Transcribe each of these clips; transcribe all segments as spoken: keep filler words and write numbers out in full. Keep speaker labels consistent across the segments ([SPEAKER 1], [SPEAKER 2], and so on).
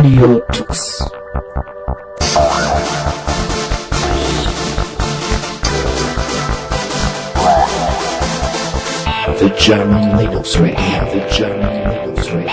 [SPEAKER 1] Radio Tux. The German Linux Radio, the German Linux Radio.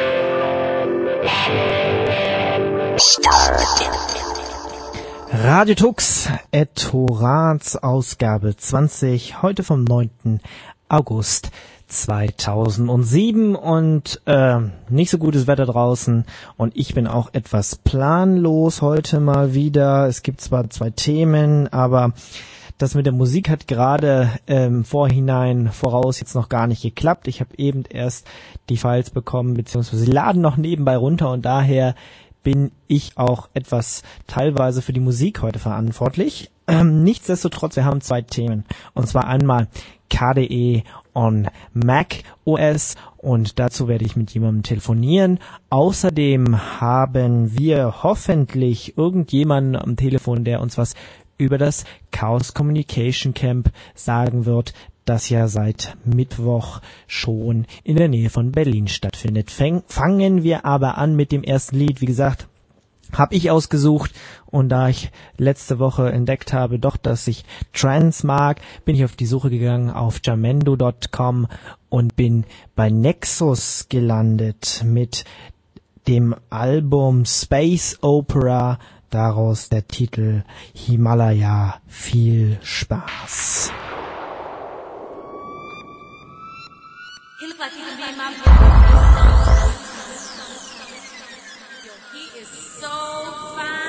[SPEAKER 1] Radio Tux, Ettorats Ausgabe zwanzig, heute vom neunten August zweitausendsieben und äh, nicht so gutes Wetter draußen und ich bin auch etwas planlos heute mal wieder. Es gibt zwar zwei Themen, aber das mit der Musik hat gerade im Vorhinein voraus jetzt noch gar nicht geklappt. Ich habe eben erst die Files bekommen, beziehungsweise sie laden noch nebenbei runter und daher bin ich auch etwas teilweise für die Musik heute verantwortlich. Ähm, nichtsdestotrotz, wir haben zwei Themen. Und zwar einmal K D E on Mac O S und dazu werde ich mit jemandem telefonieren. Außerdem haben wir hoffentlich irgendjemanden am Telefon, der uns was über das Chaos Communication Camp sagen wird, das ja seit Mittwoch schon in der Nähe von Berlin stattfindet. Fäng, fangen wir aber an mit dem ersten Lied. Wie gesagt, habe ich ausgesucht und da ich letzte Woche entdeckt habe, doch, dass ich Trance mag, bin ich auf die Suche gegangen auf jamendo Punkt com und bin bei Nexus gelandet mit dem Album Space Opera, daraus der Titel Himalaya. Viel Spaß.
[SPEAKER 2] He look like he can be in my book. Yo, he is so fine.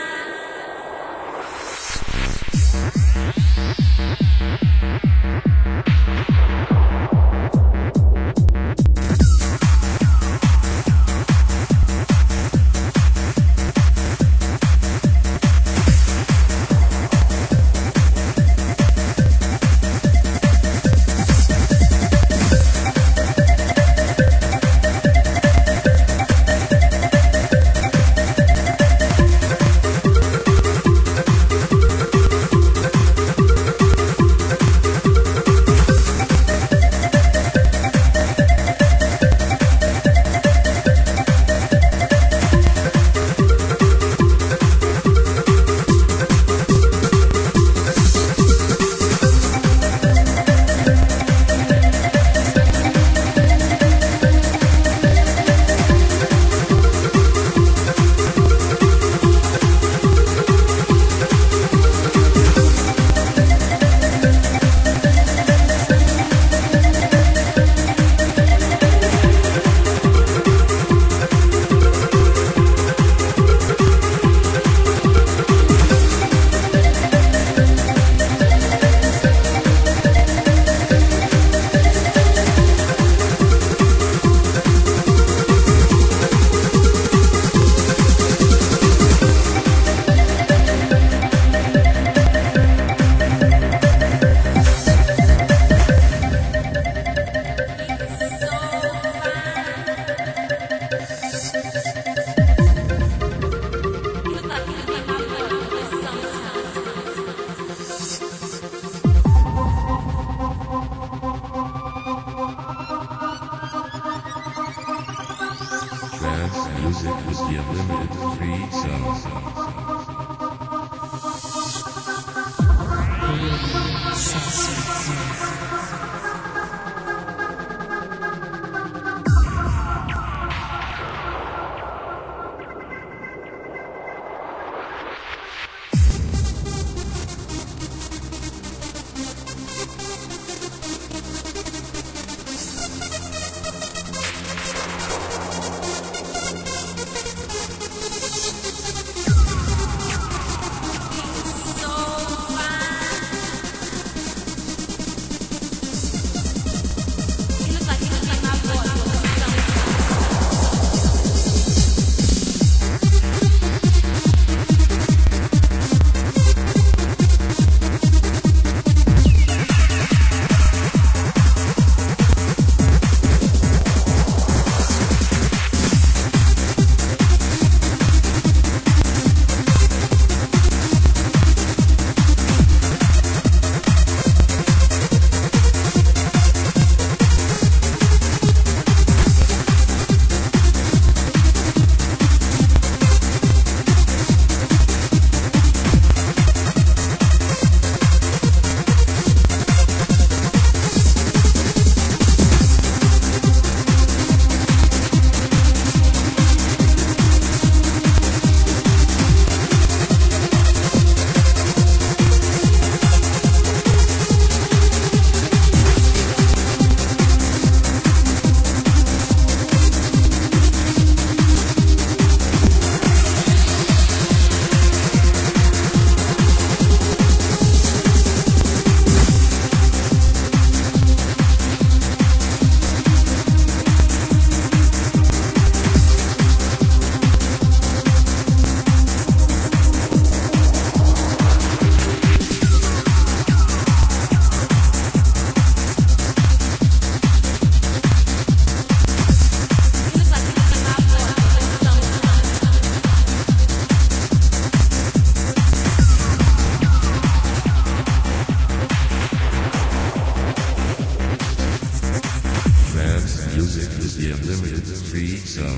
[SPEAKER 3] Free Zone.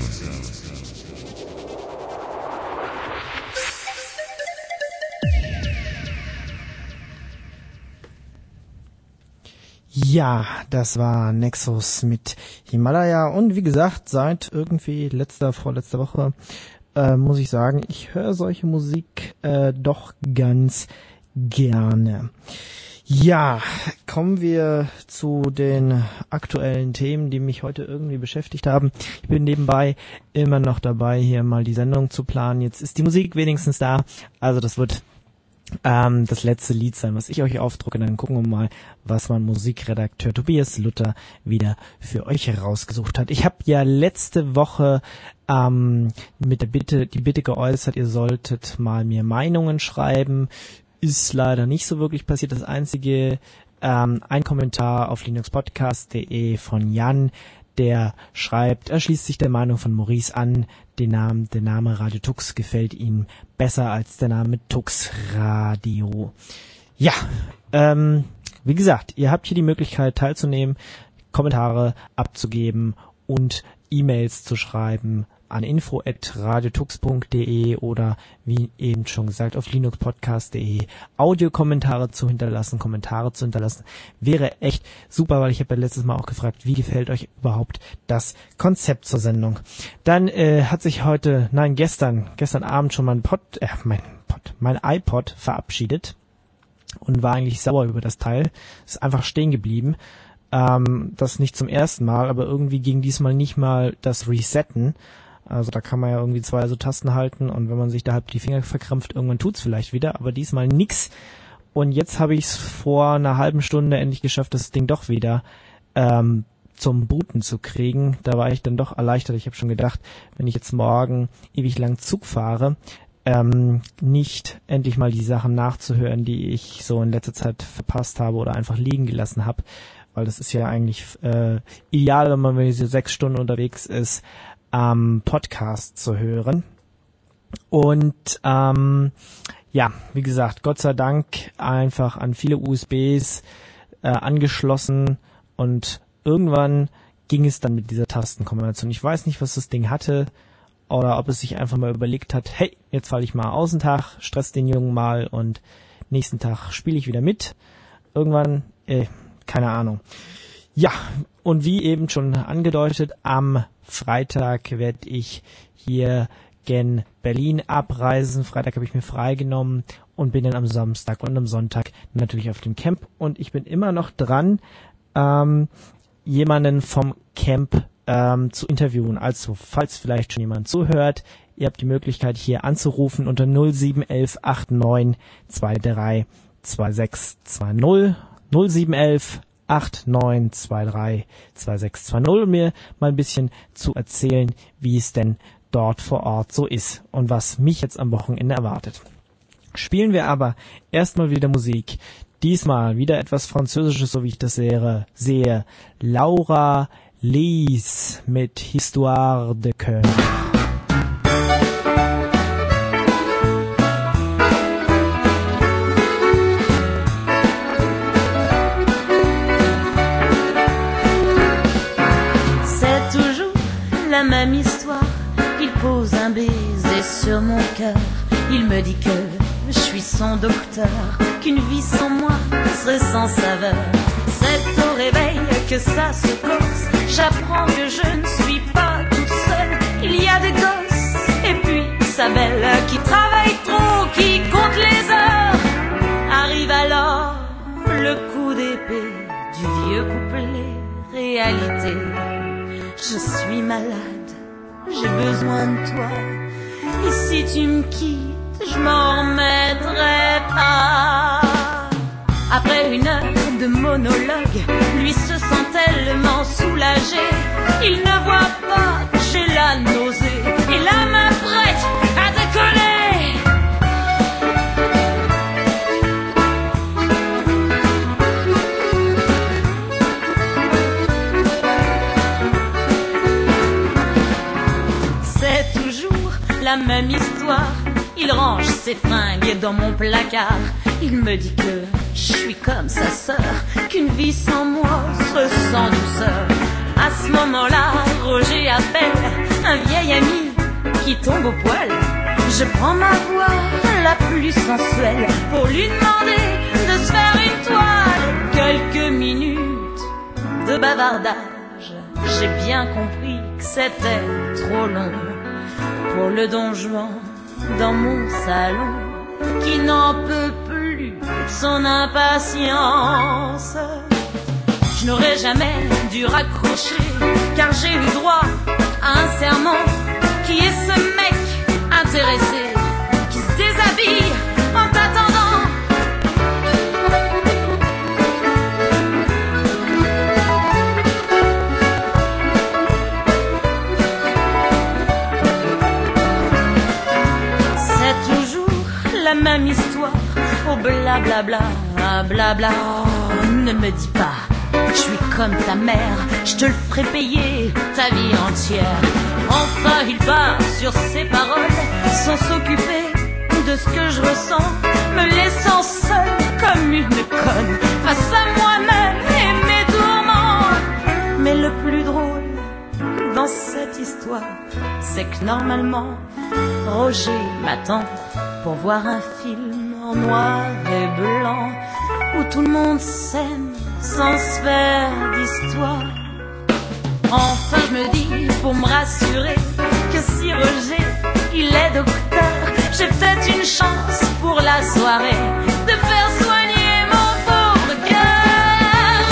[SPEAKER 1] Ja, das war Nexus mit Himalaya und wie gesagt, seit irgendwie letzter, vorletzter Woche äh, muss ich sagen, ich höre solche Musik äh, doch ganz gerne. Ja, kommen wir zu den aktuellen Themen, die mich heute irgendwie beschäftigt haben. Ich bin nebenbei immer noch dabei, hier mal die Sendung zu planen. Jetzt ist die Musik wenigstens da, also das wird ähm, das letzte Lied sein, was ich euch aufdrucke. Dann gucken wir mal, was mein Musikredakteur Tobias Luther wieder für euch herausgesucht hat. Ich habe ja letzte Woche ähm, mit der Bitte, die Bitte geäußert, ihr solltet mal mir Meinungen schreiben. Ist leider nicht so wirklich passiert. Das einzige, ähm, ein Kommentar auf linuxpodcast punkt de von Jan, der schreibt, er schließt sich der Meinung von Maurice an, den Namen, der Name Radio Tux gefällt ihm besser als der Name Tux Radio. Ja, ähm, wie gesagt, ihr habt hier die Möglichkeit teilzunehmen, Kommentare abzugeben und E-Mails zu schreiben an info at radiotux punkt de oder wie eben schon gesagt auf linuxpodcast punkt de Audiokommentare zu hinterlassen, Kommentare zu hinterlassen. Wäre echt super, weil ich habe ja letztes Mal auch gefragt, wie gefällt euch überhaupt das Konzept zur Sendung. Dann äh, hat sich heute, nein gestern, gestern Abend schon mein Pod, äh, mein Pod, mein iPod verabschiedet und war eigentlich sauer über das Teil. Ist einfach stehen geblieben. Ähm, das nicht zum ersten Mal, aber irgendwie ging diesmal nicht mal das Resetten. Also da kann man ja irgendwie zwei so Tasten halten und wenn man sich da halb die Finger verkrampft, irgendwann tut's vielleicht wieder, aber diesmal nix. Und jetzt habe ich es vor einer halben Stunde endlich geschafft, das Ding doch wieder ähm, zum Booten zu kriegen. Da war ich dann doch erleichtert. Ich habe schon gedacht, wenn ich jetzt morgen ewig lang Zug fahre, ähm, nicht endlich mal die Sachen nachzuhören, die ich so in letzter Zeit verpasst habe oder einfach liegen gelassen habe, weil das ist ja eigentlich äh, ideal, wenn man wenn so sechs Stunden unterwegs ist, am Podcast zu hören. Und ähm, ja, wie gesagt, Gott sei Dank einfach an viele U S Bs äh, angeschlossen und irgendwann ging es dann mit dieser Tastenkombination. Ich weiß nicht, was das Ding hatte oder ob es sich einfach mal überlegt hat, hey, jetzt falle ich mal aus den Tag, stress den Jungen mal und nächsten Tag spiele ich wieder mit. Irgendwann, äh, keine Ahnung. Ja, und wie eben schon angedeutet, am Freitag werde ich hier gen Berlin abreisen. Freitag habe ich mir freigenommen und bin dann am Samstag und am Sonntag natürlich auf dem Camp. Und ich bin immer noch dran, ähm, jemanden vom Camp ähm, zu interviewen. Also, falls vielleicht schon jemand zuhört, ihr habt die Möglichkeit hier anzurufen unter null sieben eins eins acht neun zwei drei zwei sechs zwei null null sieben eins acht neun zwei drei zwei sechs zwei null, um mir mal ein bisschen zu erzählen, wie es denn dort vor Ort so ist und was mich jetzt am Wochenende erwartet. Spielen wir aber erstmal wieder Musik. Diesmal wieder etwas Französisches, so wie ich das sehe. sehe. Laura Lis mit Histoire de Coeur.
[SPEAKER 2] Même histoire, il pose un baiser sur mon cœur. Il me dit que je suis son docteur, qu'une vie sans moi serait sans saveur. C'est au réveil que ça se corse. J'apprends que je ne suis pas toute seule. Il y a des gosses et puis sa belle qui travaille trop, qui compte les heures. Arrive alors le coup d'épée du vieux couplet réalité. Je suis malade, j'ai besoin de toi. Et si tu me quittes, je m'en remettrai pas. Après une heure de monologue, lui se sent tellement soulagé. Il ne voit pas que j'ai la nausée et la main prête à décoller. La même histoire, il range ses fringues dans mon placard. Il me dit que je suis comme sa sœur, qu'une vie sans moi serait sans douceur. À ce moment-là, Roger appelle un vieil ami qui tombe au poil. Je prends ma voix la plus sensuelle pour lui demander de se faire une toile. Quelques minutes de bavardage, j'ai bien compris que c'était trop long pour le don Juan dans mon salon, qui n'en peut plus de son impatience. Je n'aurais jamais dû raccrocher, car j'ai eu droit à un serment. Qui est ce mec intéressé qui se déshabille en t'attendant? C'est toujours la même histoire, oh blablabla, blabla. Oh, ne me dis pas, je suis comme ta mère, je te le ferai payer ta vie entière. Enfin il part sur ses paroles, sans s'occuper de ce que je ressens, me laissant seule comme une conne face à moi-même et mes tourments. Mais le plus drôle dans cette histoire, c'est que normalement Roger m'attend pour voir un film en noir et blanc où tout le monde s'aime sans se faire d'histoire. Enfin je me dis, pour me rassurer, que si Roger, il est docteur, j'ai peut-être une chance pour la soirée de faire soigner mon pauvre cœur.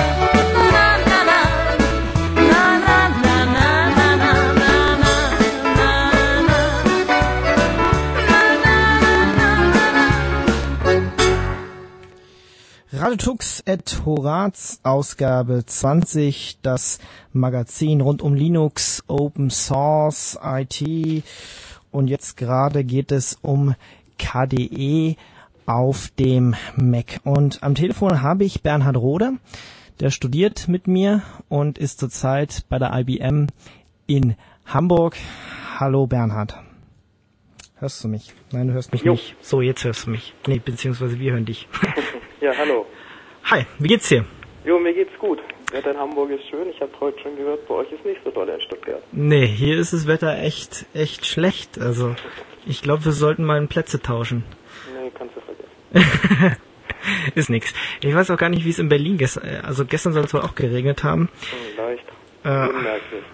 [SPEAKER 1] Radio Tux et Horaz, Ausgabe zwanzig, das Magazin rund um Linux, Open Source, I T, und jetzt gerade geht es um K D E auf dem Mac. Und am Telefon habe ich Bernhard Roder, der studiert mit mir und ist zurzeit bei der I B M in Hamburg. Hallo Bernhard. Hörst du mich? Nein, du hörst mich jo. nicht. So, jetzt hörst du mich. Nee, beziehungsweise wir hören dich.
[SPEAKER 3] Ja, hallo.
[SPEAKER 1] Hi, wie geht's dir?
[SPEAKER 3] Jo, mir geht's gut. Wetter in Hamburg ist schön. Ich habe heute schon gehört, bei euch ist nicht so doll in Stuttgart.
[SPEAKER 1] Nee, hier ist das Wetter echt echt schlecht. Also, ich glaube, wir sollten mal Plätze tauschen.
[SPEAKER 3] Nee, kannst du vergessen.
[SPEAKER 1] Ist nix. Ich weiß auch gar nicht, wie es in Berlin gestern, also gestern soll es wohl auch geregnet haben.
[SPEAKER 3] Leicht.
[SPEAKER 1] Äh,
[SPEAKER 3] Unmerklich.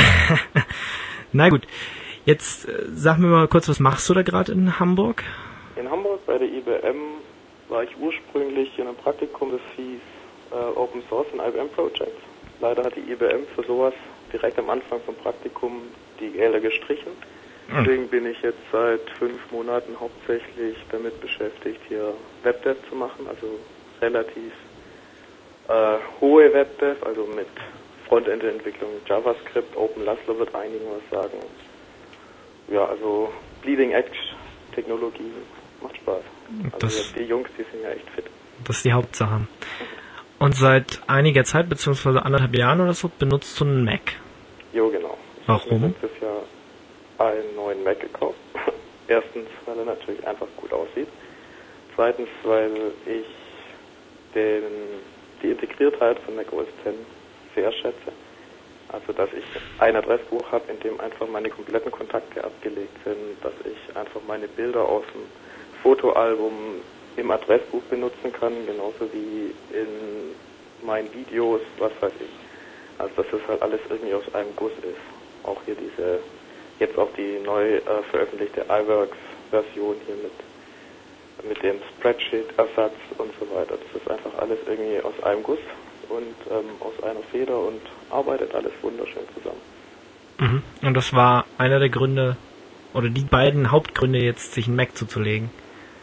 [SPEAKER 1] Na gut. Jetzt äh, sag mir mal kurz, was machst du da gerade in Hamburg?
[SPEAKER 3] In Hamburg bei der I B M war ich ursprünglich in einem Praktikum, das hieß äh, Open Source and I B M Projects. Leider hat die I B M für sowas direkt am Anfang vom Praktikum die Gelder gestrichen. Deswegen bin ich jetzt seit fünf Monaten hauptsächlich damit beschäftigt, hier Webdev zu machen, also relativ äh, hohe Webdev, also mit Frontend-Entwicklung, JavaScript, Open Laszlo wird einigen was sagen. Ja, also Bleeding Edge Technologie macht Spaß. Also das, die Jungs, die sind ja echt fit.
[SPEAKER 1] Das ist die Hauptsache. Und seit einiger Zeit, beziehungsweise anderthalb Jahren oder so, benutzt du einen Mac?
[SPEAKER 3] Jo, genau.
[SPEAKER 1] Warum?
[SPEAKER 3] Ich habe letztes Jahr einen neuen Mac gekauft. Erstens, weil er natürlich einfach gut aussieht. Zweitens, weil ich den, die Integriertheit von Mac O S X sehr schätze. Also, dass ich ein Adressbuch habe, in dem einfach meine kompletten Kontakte abgelegt sind, dass ich einfach meine Bilder aus dem Fotoalbum im Adressbuch benutzen kann, genauso wie in meinen Videos, was weiß ich. Also, dass das halt alles irgendwie aus einem Guss ist. Auch hier diese, jetzt auch die neu äh, veröffentlichte iWorks-Version hier mit, mit dem Spreadsheet-Ersatz und so weiter. Das ist einfach alles irgendwie aus einem Guss und ähm, aus einer Feder und arbeitet alles wunderschön zusammen.
[SPEAKER 1] Mhm. Und das war einer der Gründe, oder die beiden Hauptgründe jetzt, sich einen Mac zuzulegen?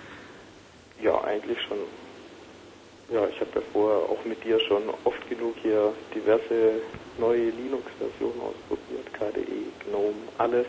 [SPEAKER 3] Ja, eigentlich schon. Ja, ich habe ja vorher auch mit dir schon oft genug hier diverse neue Linux-Versionen ausprobiert, K D E, GNOME, alles.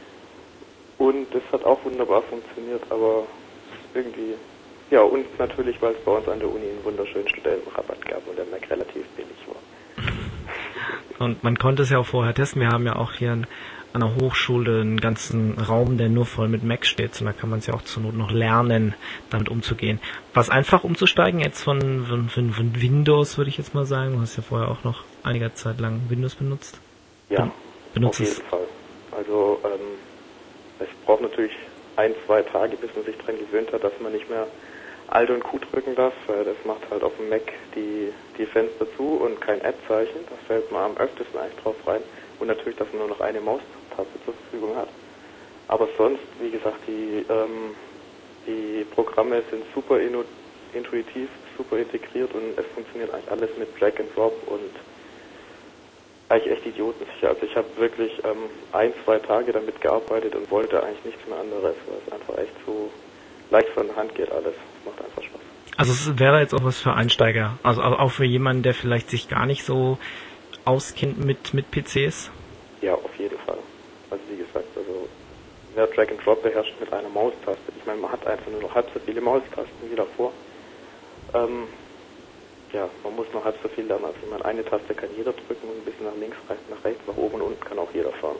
[SPEAKER 3] Und das hat auch wunderbar funktioniert, aber irgendwie, ja, und natürlich, weil es bei uns an der Uni einen wunderschönen Studentenrabatt gab und der Mac relativ billig war.
[SPEAKER 1] Und man konnte es ja auch vorher testen. Wir haben ja auch hier ein an der Hochschule einen ganzen Raum, der nur voll mit Mac steht, sondern da kann man es ja auch zur Not noch lernen, damit umzugehen. War es einfach umzusteigen jetzt von, von, von, von Windows, würde ich jetzt mal sagen? Du hast ja vorher auch noch einige Zeit lang Windows benutzt.
[SPEAKER 3] Ja,
[SPEAKER 1] benutzt
[SPEAKER 3] auf jeden
[SPEAKER 1] es.
[SPEAKER 3] Fall. Also ähm, es braucht natürlich ein, zwei Tage, bis man sich daran gewöhnt hat, dass man nicht mehr Alt und Q drücken darf, weil das macht halt auf dem Mac die, die Fenster zu und kein Add-Zeichen. Da fällt man am öftesten eigentlich drauf rein. Und natürlich, dass man nur noch eine Maustaste zur Verfügung hat. Aber sonst, wie gesagt, die, ähm, die Programme sind super intuitiv, super integriert und es funktioniert eigentlich alles mit Drag and Drop und eigentlich echt idiotensicher. Also ich habe wirklich ähm, ein, zwei Tage damit gearbeitet und wollte eigentlich nichts mehr anderes, weil es einfach echt so leicht von der Hand geht alles. Es macht einfach Spaß.
[SPEAKER 1] Also es wäre jetzt auch was für Einsteiger, also auch für jemanden, der vielleicht sich gar nicht so auskennt mit, mit P Cs?
[SPEAKER 3] Ja, auf jeden Fall. Also wie gesagt, also wer Drag and Drop beherrscht mit einer Maustaste, ich meine, man hat einfach nur noch halb so viele Maustasten wie davor. Ähm, ja, man muss noch halb so viel lernen. Also ich meine, eine Taste kann jeder drücken und ein bisschen nach links, nach rechts, nach oben und unten kann auch jeder fahren.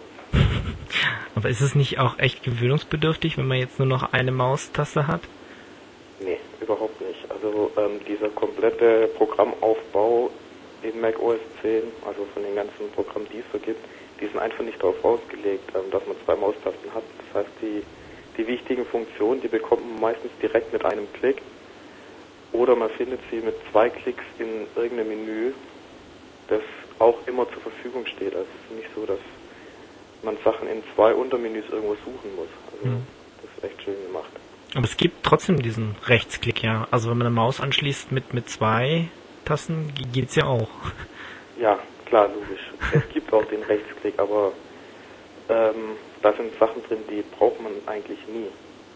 [SPEAKER 1] Aber ist es nicht auch echt gewöhnungsbedürftig, wenn man jetzt nur noch eine Maustaste hat?
[SPEAKER 3] Nee, überhaupt nicht. Also ähm, dieser komplette Programmaufbau in Mac O S zehn, also von den ganzen Programmen, die es so gibt, die sind einfach nicht darauf ausgelegt, ähm, dass man zwei Maustasten hat. Das heißt, die, die wichtigen Funktionen, die bekommt man meistens direkt mit einem Klick oder man findet sie mit zwei Klicks in irgendeinem Menü, das auch immer zur Verfügung steht. Also es ist nicht so, dass man Sachen in zwei Untermenüs irgendwo suchen muss. Also mhm. das ist echt schön gemacht.
[SPEAKER 1] Aber es gibt trotzdem diesen Rechtsklick, ja. Also wenn man eine Maus anschließt mit, mit zwei Tasten, geht's ja auch.
[SPEAKER 3] Ja, klar, logisch. Es gibt auch den Rechtsklick, aber ähm, da sind Sachen drin, die braucht man eigentlich nie.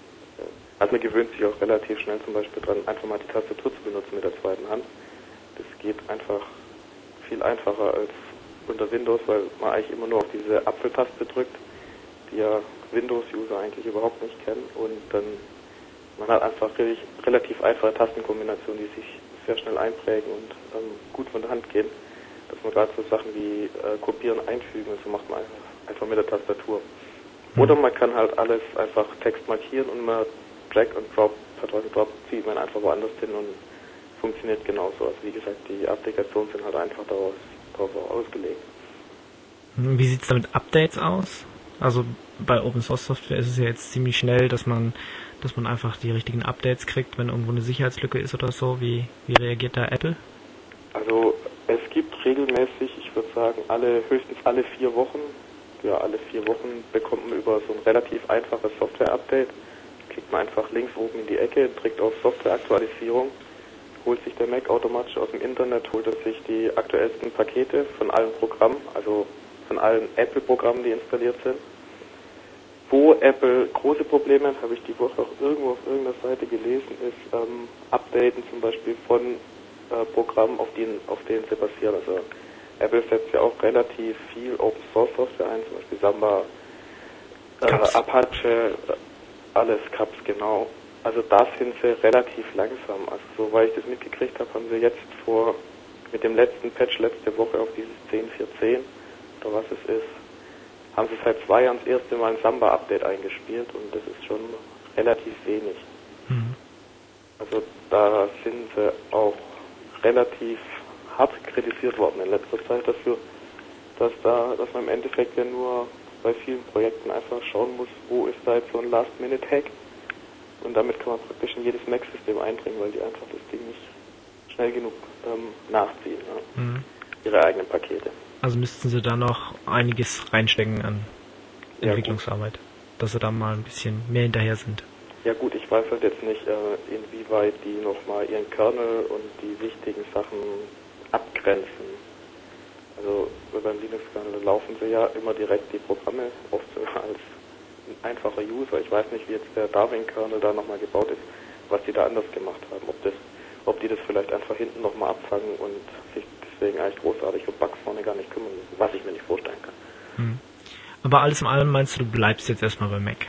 [SPEAKER 3] Also man gewöhnt sich auch relativ schnell zum Beispiel dran, einfach mal die Tastatur zu benutzen mit der zweiten Hand. Das geht einfach viel einfacher als unter Windows, weil man eigentlich immer nur auf diese Apfeltaste drückt, die ja Windows-User eigentlich überhaupt nicht kennen, und dann man hat einfach re relativ einfache Tastenkombinationen, die sich sehr schnell einprägen und ähm, gut von der Hand gehen, dass man gerade so Sachen wie äh, Kopieren, Einfügen und so macht man einfach, einfach mit der Tastatur. Mhm. Oder man kann halt alles einfach Text markieren und man Drag und Drop, per Drag und Drop zieht man einfach woanders hin und funktioniert genauso. Also wie gesagt, die Applikationen sind halt einfach daraus, darauf ausgelegt.
[SPEAKER 1] Wie sieht es da mit Updates aus? Also bei Open Source Software ist es ja jetzt ziemlich schnell, dass man dass man einfach die richtigen Updates kriegt, wenn irgendwo eine Sicherheitslücke ist oder so. Wie, wie reagiert da Apple?
[SPEAKER 3] Also es gibt regelmäßig, ich würde sagen, alle höchstens alle vier Wochen, ja alle vier Wochen bekommt man über so ein relativ einfaches Software-Update, klickt man einfach links oben in die Ecke, drückt auf Software-Aktualisierung, holt sich der Mac automatisch aus dem Internet, holt er sich die aktuellsten Pakete von allen Programmen, also von allen Apple-Programmen, die installiert sind. Wo Apple große Probleme hat, habe ich die Woche auch irgendwo auf irgendeiner Seite gelesen, ist ähm, Updaten zum Beispiel von äh, Programmen, auf denen, auf denen sie basieren. Also Apple setzt ja auch relativ viel Open Source Software ein, zum Beispiel Samba, äh, Apache, alles Caps, genau. Also da sind sie relativ langsam. Also soweit ich das mitgekriegt habe, haben sie jetzt vor, mit dem letzten Patch letzte Woche auf dieses zehn Punkt vier zehn oder was es ist, haben sie seit zwei Jahren das erste Mal ein Samba-Update eingespielt und das ist schon relativ wenig. Mhm. Also da sind sie auch relativ hart kritisiert worden in letzter Zeit dafür, dass da, dass man im Endeffekt ja nur bei vielen Projekten einfach schauen muss, wo ist da jetzt so ein Last-Minute-Hack, und damit kann man praktisch in jedes Mac-System eindringen, weil die einfach das Ding nicht schnell genug ähm, nachziehen, ja? Mhm. Ihre eigenen Pakete.
[SPEAKER 1] Also müssten sie da noch einiges reinstecken an ja, Entwicklungsarbeit, gut. Dass sie da mal ein bisschen mehr hinterher sind.
[SPEAKER 3] Ja gut, ich weiß halt jetzt nicht, äh, inwieweit die nochmal ihren Kernel und die wichtigen Sachen abgrenzen. Also beim Linux-Kernel laufen sie ja immer direkt die Programme, oft als ein einfacher User. Ich weiß nicht, wie jetzt der Darwin-Kernel da nochmal gebaut ist, was die da anders gemacht haben. Ob das, ob die das vielleicht einfach hinten nochmal abfangen und sich deswegen eigentlich großartig um Bugs vorne gar nicht kümmern müssen, was ich mir nicht vorstellen kann.
[SPEAKER 1] Hm. Aber alles in allem meinst du, du bleibst jetzt erstmal bei Mac?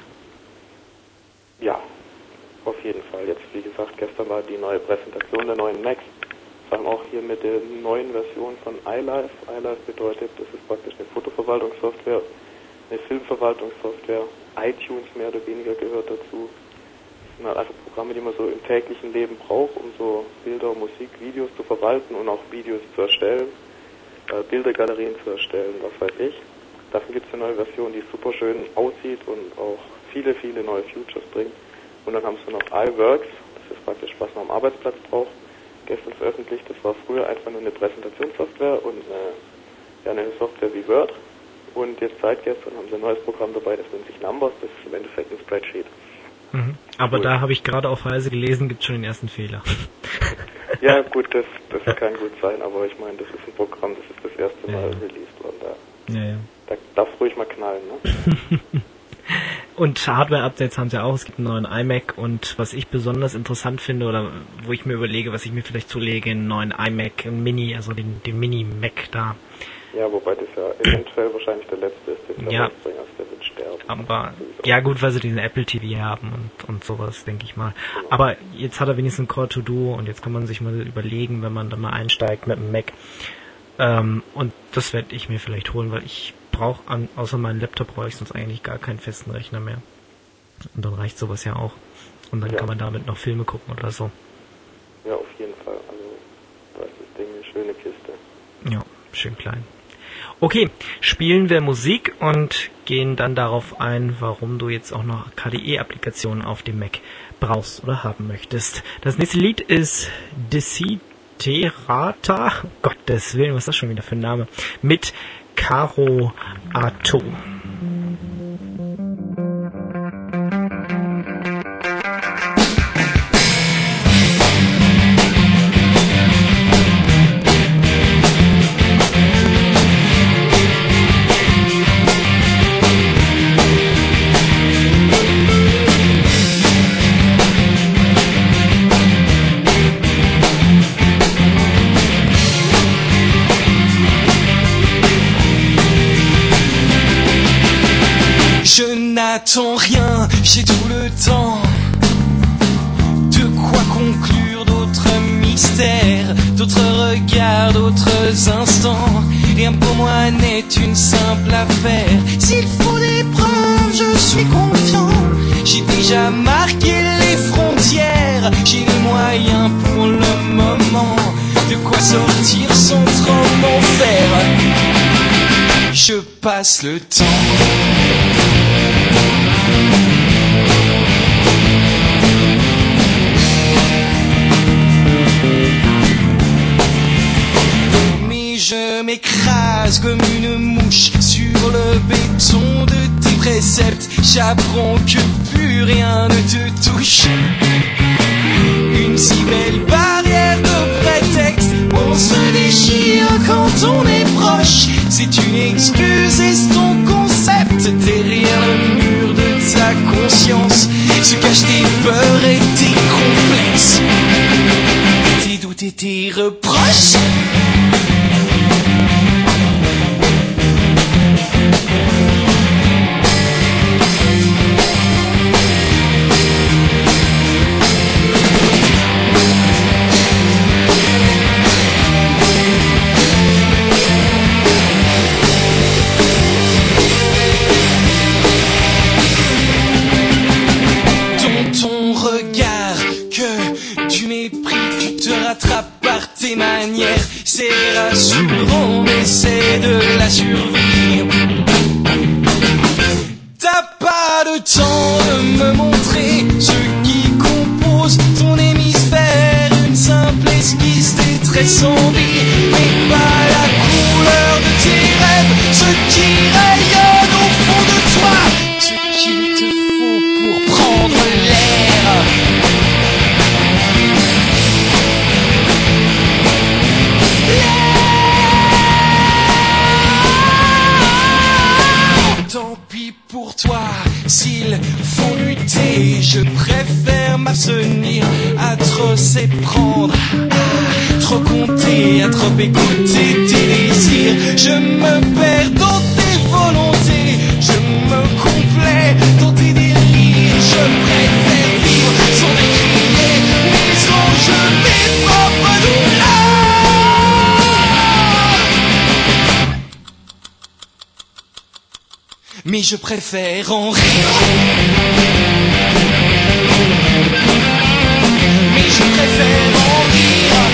[SPEAKER 3] Ja, auf jeden Fall. Jetzt, wie gesagt, gestern war die neue Präsentation der neuen Macs. Vor allem auch hier mit der neuen Version von iLife. iLife bedeutet, das ist praktisch eine Fotoverwaltungssoftware, eine Filmverwaltungssoftware. iTunes mehr oder weniger gehört dazu. Das sind halt einfach Programme, die man so im täglichen Leben braucht, um so Bilder, Musik, Videos zu verwalten und auch Videos zu erstellen, äh, Bildergalerien zu erstellen, was weiß ich. Davon gibt es eine neue Version, die super schön aussieht und auch viele, viele neue Features bringt. Und dann haben sie noch iWorks, das ist praktisch, was man am Arbeitsplatz braucht, gestern veröffentlicht. Das war früher einfach nur eine Präsentationssoftware und eine, ja, eine Software wie Word. Und jetzt seit gestern haben sie ein neues Programm dabei, das nennt sich Numbers, das ist im Endeffekt ein Spreadsheet.
[SPEAKER 1] Mhm. Aber cool. Da habe ich gerade auf Weise gelesen, gibt es schon den ersten Fehler.
[SPEAKER 3] Ja gut, das, das kann gut sein, aber ich meine, das ist ein Programm, das ist das erste Mal ja. released worden. Da,
[SPEAKER 1] ja, ja.
[SPEAKER 3] da darf es ruhig mal knallen, ne?
[SPEAKER 1] Und Hardware-Updates haben sie auch. Es gibt einen neuen iMac und was ich besonders interessant finde oder wo ich mir überlege, was ich mir vielleicht zulege, einen neuen iMac, einen Mini, also den, den Mini-Mac da.
[SPEAKER 3] Ja, wobei das ja eventuell wahrscheinlich der letzte ist, den
[SPEAKER 1] ja.
[SPEAKER 3] der wird sterben.
[SPEAKER 1] Aber, ja gut, weil sie diesen Apple T V haben und, und sowas, denke ich mal. Genau. Aber jetzt hat er wenigstens ein Core to Do und jetzt kann man sich mal überlegen, wenn man dann mal einsteigt mit dem Mac. Ähm, und das werde ich mir vielleicht holen, weil ich brauche, an außer meinem Laptop brauche ich sonst eigentlich gar keinen festen Rechner mehr. Und dann reicht sowas ja auch. Und dann ja. kann man damit noch Filme gucken oder so.
[SPEAKER 3] Ja, auf jeden Fall. Also, da ist das Ding eine schöne Kiste.
[SPEAKER 1] Ja, schön klein. Okay, spielen wir Musik und gehen dann darauf ein, warum du jetzt auch noch K D E-Applikationen auf dem Mac brauchst oder haben möchtest. Das nächste Lied ist Desiderata, Gottes Willen, was ist das schon wieder für ein Name, mit Caro Ato.
[SPEAKER 4] N'attends rien, j'ai tout le temps de quoi conclure d'autres mystères, d'autres regards, d'autres instants. Rien pour moi n'est une simple affaire. S'il faut des preuves, je suis confiant. J'ai déjà marqué les frontières. J'ai les moyens pour le moment de quoi sortir sans trop m'en faire. Je passe le temps. Mais je m'écrase comme une mouche sur le béton de tes préceptes. J'apprends que plus rien ne te touche. Une si belle barrière de prétexte. On se déchire quand on est proche. C'est une excuse et c'est ton concept. Derrière le mur de ta conscience se cachent tes peurs et tes complexes, tes doutes et tes reproches. Tes manières, c'est rassurant, mais c'est de la survie. T'as pas de temps de me montrer ce qui compose ton hémisphère. Une simple esquisse des traits sans vie, mais pas la couleur de tes rêves. Ce qui rayonne au fond de toi, ce qu'il te faut pour prendre l'air. Tant pis pour toi, s'il faut lutter, je préfère m'abstenir à trop s'éprendre, à trop compter, à trop écouter tes désirs. Je me perds dans tes volontés, je me complais dans tes délires. Je préfère vivre sans décrier mes anges, mes propres douleurs. mais je préfère en rire. Mais je préfère en rire.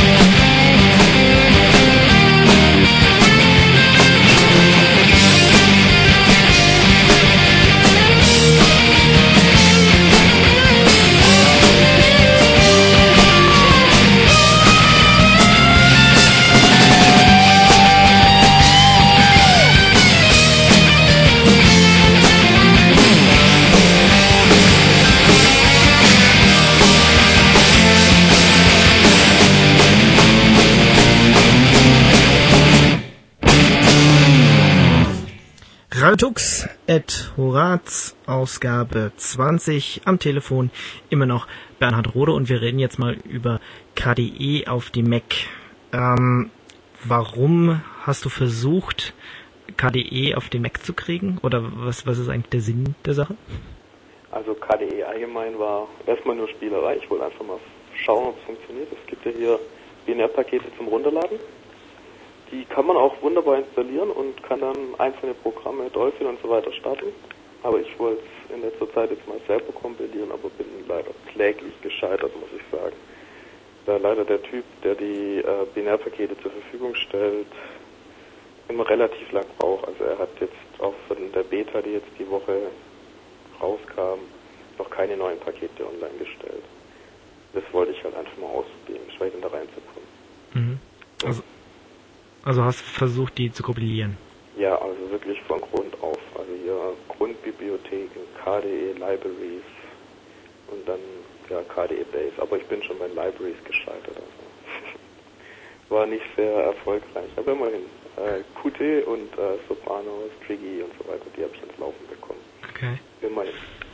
[SPEAKER 1] Tux et Horaz, Ausgabe zwanzig, am Telefon immer noch Bernhard Rode und wir reden jetzt mal über K D E auf dem Mac. Ähm, warum hast du versucht, K D E auf den Mac zu kriegen? Oder was, was ist eigentlich der Sinn der Sache?
[SPEAKER 3] Also K D E allgemein war erstmal nur Spielerei. Ich wollte einfach mal schauen, ob es funktioniert. Es gibt ja hier Binärpakete zum Runterladen. Die kann man auch wunderbar installieren und kann dann einzelne Programme, Dolphin und so weiter starten. Aber ich wollte es in letzter Zeit jetzt mal selber kompilieren, aber bin leider kläglich gescheitert, muss ich sagen. Da leider der Typ, der die äh, Binärpakete zur Verfügung stellt, immer relativ lang braucht. Also er hat jetzt auch von der Beta, die jetzt die Woche rauskam, noch keine neuen Pakete online gestellt. Das wollte ich halt einfach mal ausprobieren, schwer da reinzukommen.
[SPEAKER 1] Mhm. Also Also hast du versucht, die zu kompilieren?
[SPEAKER 3] Ja, also wirklich von Grund auf. Also hier Grundbibliotheken, K D E Libraries und dann ja K D E Base. Aber ich bin schon bei Libraries gescheitert. Also. War nicht sehr erfolgreich. Aber immerhin äh, Qt und äh, Sopranos, Triggy und so weiter, die habe ich ins Laufen bekommen.
[SPEAKER 1] Okay.
[SPEAKER 3] Immerhin.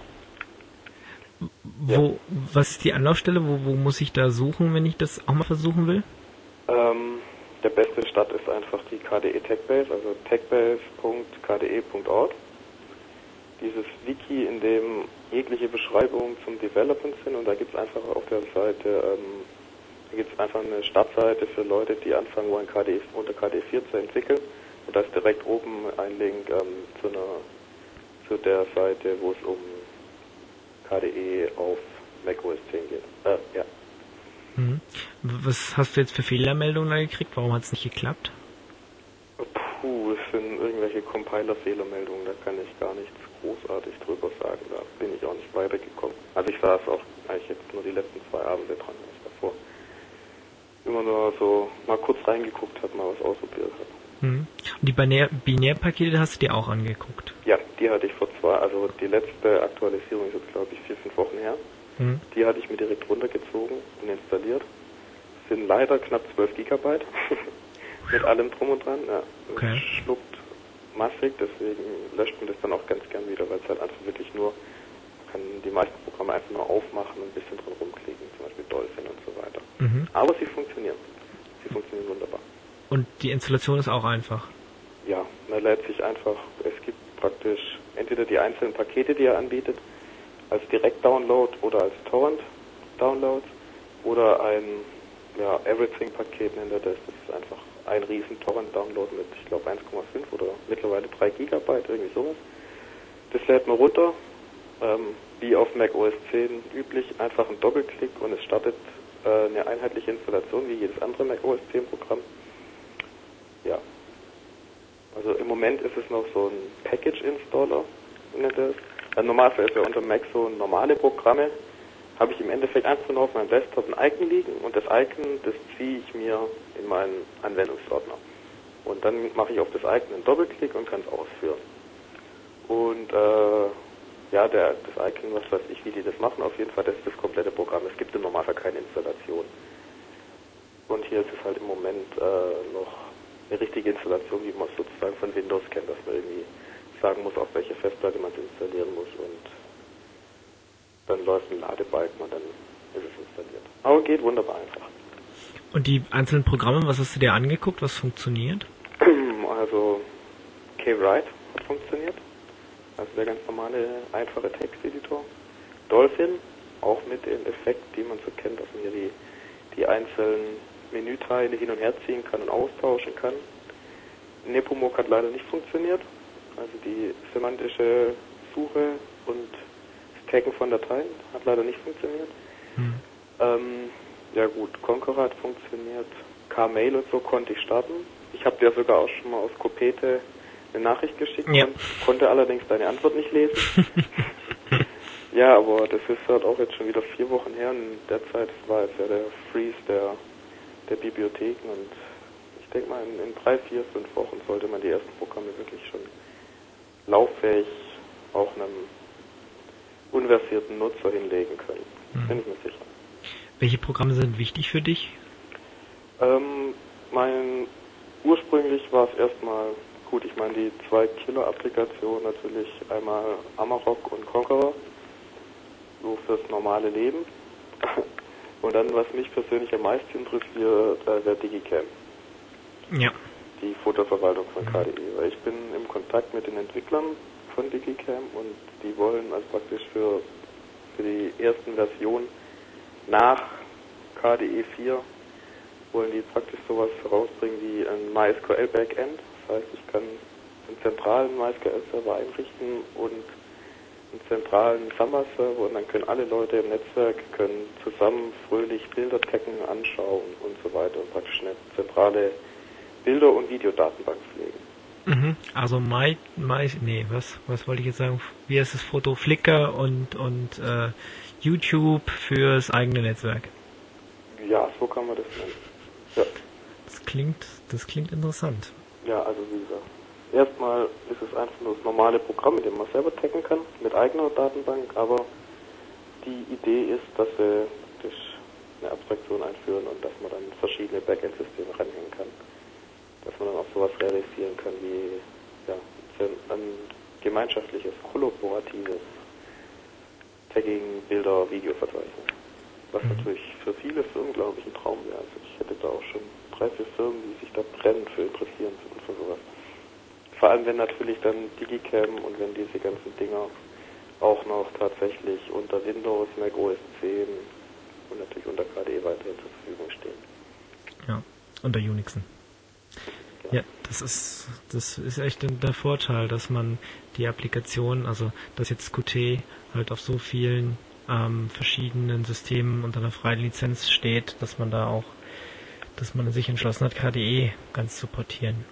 [SPEAKER 1] Wo,
[SPEAKER 3] ja.
[SPEAKER 1] Was ist die Anlaufstelle? Wo, wo muss ich da suchen, wenn ich das auch mal versuchen will?
[SPEAKER 3] Ähm, Der beste Start ist einfach die K D E Techbase, also techbase punkt k d e punkt org. Dieses Wiki, in dem jegliche Beschreibungen zum Development sind, und da gibt es einfach auf der Seite, ähm, da gibt es einfach eine Startseite für Leute, die anfangen wollen, K D E unter K D E vier zu entwickeln. Und da ist direkt oben ein Link ähm, zu einer zu der Seite, wo es um K D E auf macOS zehn geht. Äh, ja.
[SPEAKER 1] Mhm. Was hast du jetzt für Fehlermeldungen da gekriegt? Warum hat es nicht geklappt?
[SPEAKER 3] Puh, es sind irgendwelche Compiler-Fehlermeldungen, da kann ich gar nichts großartig drüber sagen, da bin ich auch nicht weitergekommen. Also ich saß auch eigentlich jetzt nur die letzten zwei Abende dran, weil ich davor immer nur so mal kurz reingeguckt habe, mal was ausprobiert habe.
[SPEAKER 1] Mhm. Und die Binär- Binärpakete hast du dir auch angeguckt?
[SPEAKER 3] Ja, die hatte ich vor zwei, also die letzte Aktualisierung ist jetzt glaube ich vier, fünf Wochen her. Mhm. Die hatte ich mir direkt runtergezogen und installiert. Das sind leider knapp zwölf Gigabyte mit allem drum und dran. Ja,
[SPEAKER 1] okay.
[SPEAKER 3] Schluckt massig, deswegen löscht man das dann auch ganz gern wieder, weil es halt einfach wirklich nur, man kann die meisten Programme einfach nur aufmachen und ein bisschen drin rumklicken, zum Beispiel Dolphin und so weiter. Mhm. Aber sie funktionieren. Sie funktionieren wunderbar.
[SPEAKER 1] Und die Installation ist auch einfach?
[SPEAKER 3] Ja, man lädt sich einfach, es gibt praktisch entweder die einzelnen Pakete, die er anbietet, als Direkt-Download oder als Torrent-Download oder ein ja, Everything-Paket nennt er das. Das ist einfach ein riesen Torrent-Download mit, ich glaube, eins Komma fünf oder mittlerweile drei Gigabyte, irgendwie sowas. Das lädt man runter, ähm, wie auf macOS zehn üblich, einfach ein Doppelklick und es startet äh, eine einheitliche Installation wie jedes andere macOS zehn Programm. Ja. Also im Moment ist es noch so ein Package-Installer, nennt er es. Also normalerweise ist ja unter Mac so normale Programme, habe ich im Endeffekt einfach nur auf meinem Desktop ein Icon liegen und das Icon, das ziehe ich mir in meinen Anwendungsordner. Und dann mache ich auf das Icon einen Doppelklick und kann es ausführen. Und äh, ja, der, das Icon, was weiß ich, wie die das machen, auf jeden Fall, das ist das komplette Programm. Es gibt im Normalfall keine Installation. Und hier ist es halt im Moment äh, noch eine richtige Installation, wie man es sozusagen von Windows kennt, dass man irgendwie sagen muss, auf welche Festplatte man es installieren muss und dann läuft ein Ladebalken und dann ist es installiert. Aber geht wunderbar einfach.
[SPEAKER 1] Und die einzelnen Programme, was hast du dir angeguckt, was funktioniert?
[SPEAKER 3] Also Kwrite hat funktioniert, also der ganz normale, einfache Texteditor. Dolphin, auch mit dem Effekt, den man so kennt, dass man hier die, die einzelnen Menüteile hin und her ziehen kann und austauschen kann. Nepomuk hat leider nicht funktioniert. Also die semantische Suche und das Taggen von Dateien hat leider nicht funktioniert. Hm. Ähm, ja gut, Conqueror hat funktioniert, K-Mail und so konnte ich starten. Ich habe dir sogar auch schon mal aus Kopete eine Nachricht geschickt,
[SPEAKER 1] ja.
[SPEAKER 3] kon- konnte allerdings deine Antwort nicht lesen. Ja, aber das ist halt auch jetzt schon wieder vier Wochen her und in der Zeit war jetzt ja der Freeze der, der Bibliotheken und ich denke mal in, in drei, vier, fünf Wochen sollte man die ersten Programme wirklich schon lauffähig auch einem unversierten Nutzer hinlegen können. Mhm. Bin ich mir sicher.
[SPEAKER 1] Welche Programme sind wichtig für dich?
[SPEAKER 3] Ähm, mein, ursprünglich war es erstmal, gut, ich meine die zwei Killer-Applikationen natürlich, einmal Amarok und Conqueror, so fürs normale Leben. Und dann, was mich persönlich am meisten interessiert, äh, wäre Digicam.
[SPEAKER 1] Ja.
[SPEAKER 3] Die Fotoverwaltung von K D E. Weil ich bin im Kontakt mit den Entwicklern von Digicam und die wollen also praktisch für, für die ersten Versionen nach K D E vier wollen die praktisch sowas herausbringen wie ein MySQL-Backend. Das heißt, ich kann einen zentralen MySQL-Server einrichten und einen zentralen Samba-Server und dann können alle Leute im Netzwerk können zusammen fröhlich Bilder taggen, anschauen und so weiter und praktisch eine zentrale Bilder- und Videodatenbank pflegen.
[SPEAKER 1] Mhm. Also My, My, nee, was, was wollte ich jetzt sagen? Wie heißt das Foto? Flickr und und äh, YouTube fürs eigene Netzwerk.
[SPEAKER 3] Ja, so kann man das nennen. Ja.
[SPEAKER 1] Das klingt, das klingt interessant.
[SPEAKER 3] Ja, also wie gesagt, erstmal ist es einfach nur das normale Programm, mit dem man selber taggen kann, mit eigener Datenbank, aber die Idee ist, dass wir eine Abstraktion einführen und dass man dann verschiedene Backend-Systeme ranhängen kann. Dass man dann auch sowas realisieren kann wie ja, ein gemeinschaftliches, kollaboratives Tagging, Bilder, Videoverzeichnis. Was mhm. natürlich für viele Firmen, glaube ich, ein Traum wäre. Also ich hätte da auch schon drei, vier Firmen, die sich da brennend für interessieren und für sowas. Vor allem, wenn natürlich dann Digicam und wenn diese ganzen Dinger auch noch tatsächlich unter Windows, Mac O S zehn und natürlich unter K D E weiterhin zur Verfügung stehen.
[SPEAKER 1] Ja, unter Unixen. Ja. ja, das ist das ist echt der Vorteil, dass man die Applikation, also dass jetzt Qt halt auf so vielen ähm, verschiedenen Systemen unter einer freien Lizenz steht, dass man da auch, dass man sich entschlossen hat, K D E ganz zu portieren.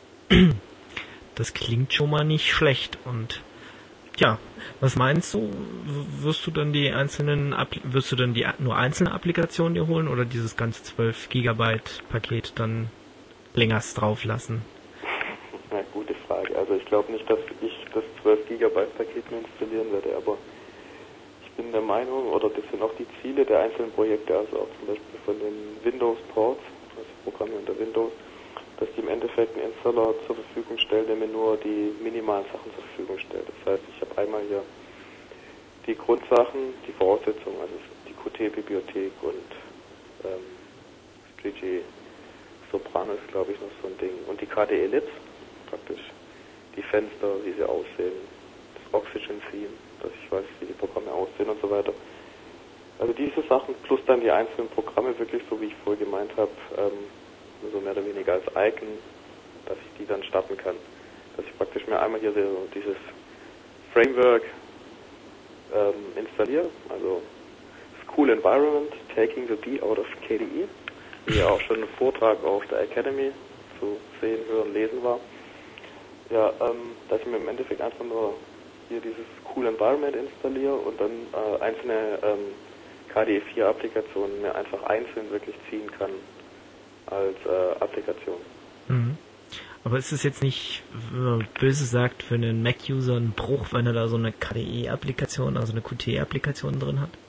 [SPEAKER 1] Das klingt schon mal nicht schlecht. Und ja, was meinst du? Wirst du dann die einzelnen, wirst du dann die nur einzelne Applikationen dir holen oder dieses ganze zwölf Gigabyte Paket dann länger drauf lassen?
[SPEAKER 3] Na, gute Frage. Also ich glaube nicht, dass ich das zwölf Gigabyte Paket mir installieren werde, aber ich bin der Meinung, oder das sind auch die Ziele der einzelnen Projekte, also auch zum Beispiel von den Windows Ports, also Programme unter Windows, dass die im Endeffekt einen Installer zur Verfügung stellen, der mir nur die minimalen Sachen zur Verfügung stellt. Das heißt, ich habe einmal hier die Grundsachen, die Voraussetzungen, also die Qt-Bibliothek und ähm, G G Soprano ist, glaube ich, noch so ein Ding. Und die K D E L I T, praktisch die Fenster, wie sie aussehen, das Oxygen-Theme, dass ich weiß, wie die Programme aussehen und so weiter. Also diese Sachen plus dann die einzelnen Programme wirklich, so wie ich vorher gemeint habe, ähm, so mehr oder weniger als Icon, dass ich die dann starten kann. Dass ich praktisch mir einmal hier so dieses Framework ähm, installiere, also School Environment, Taking the B out of K D E, wie ja auch schon ein Vortrag auf der Academy zu sehen, hören, lesen war. Ja, ähm, dass ich mir im Endeffekt einfach nur hier dieses Cool Environment installiere und dann äh, einzelne ähm, K D E vier Applikationen mir einfach einzeln wirklich ziehen kann als äh, Applikation.
[SPEAKER 1] Mhm. Aber ist es jetzt nicht, wenn man böse sagt, für einen Mac-User ein Bruch, wenn er da so eine K D E-Applikation, also eine Qt-Applikation drin hat?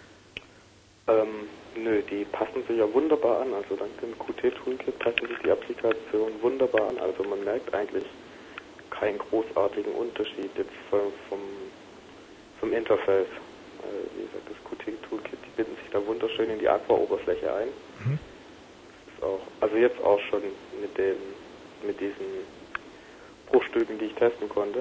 [SPEAKER 3] Ähm, nö, die passen sich ja wunderbar an. Also dank dem Qt-Toolkit passen sich die Applikationen wunderbar an. Also man merkt eigentlich keinen großartigen Unterschied jetzt vom, vom, vom Interface. Also wie gesagt, das Qt-Toolkit, die binden sich da wunderschön in die Aqua-Oberfläche ein. Mhm. Auch, also jetzt auch schon mit den mit diesen Bruchstücken, die ich testen konnte.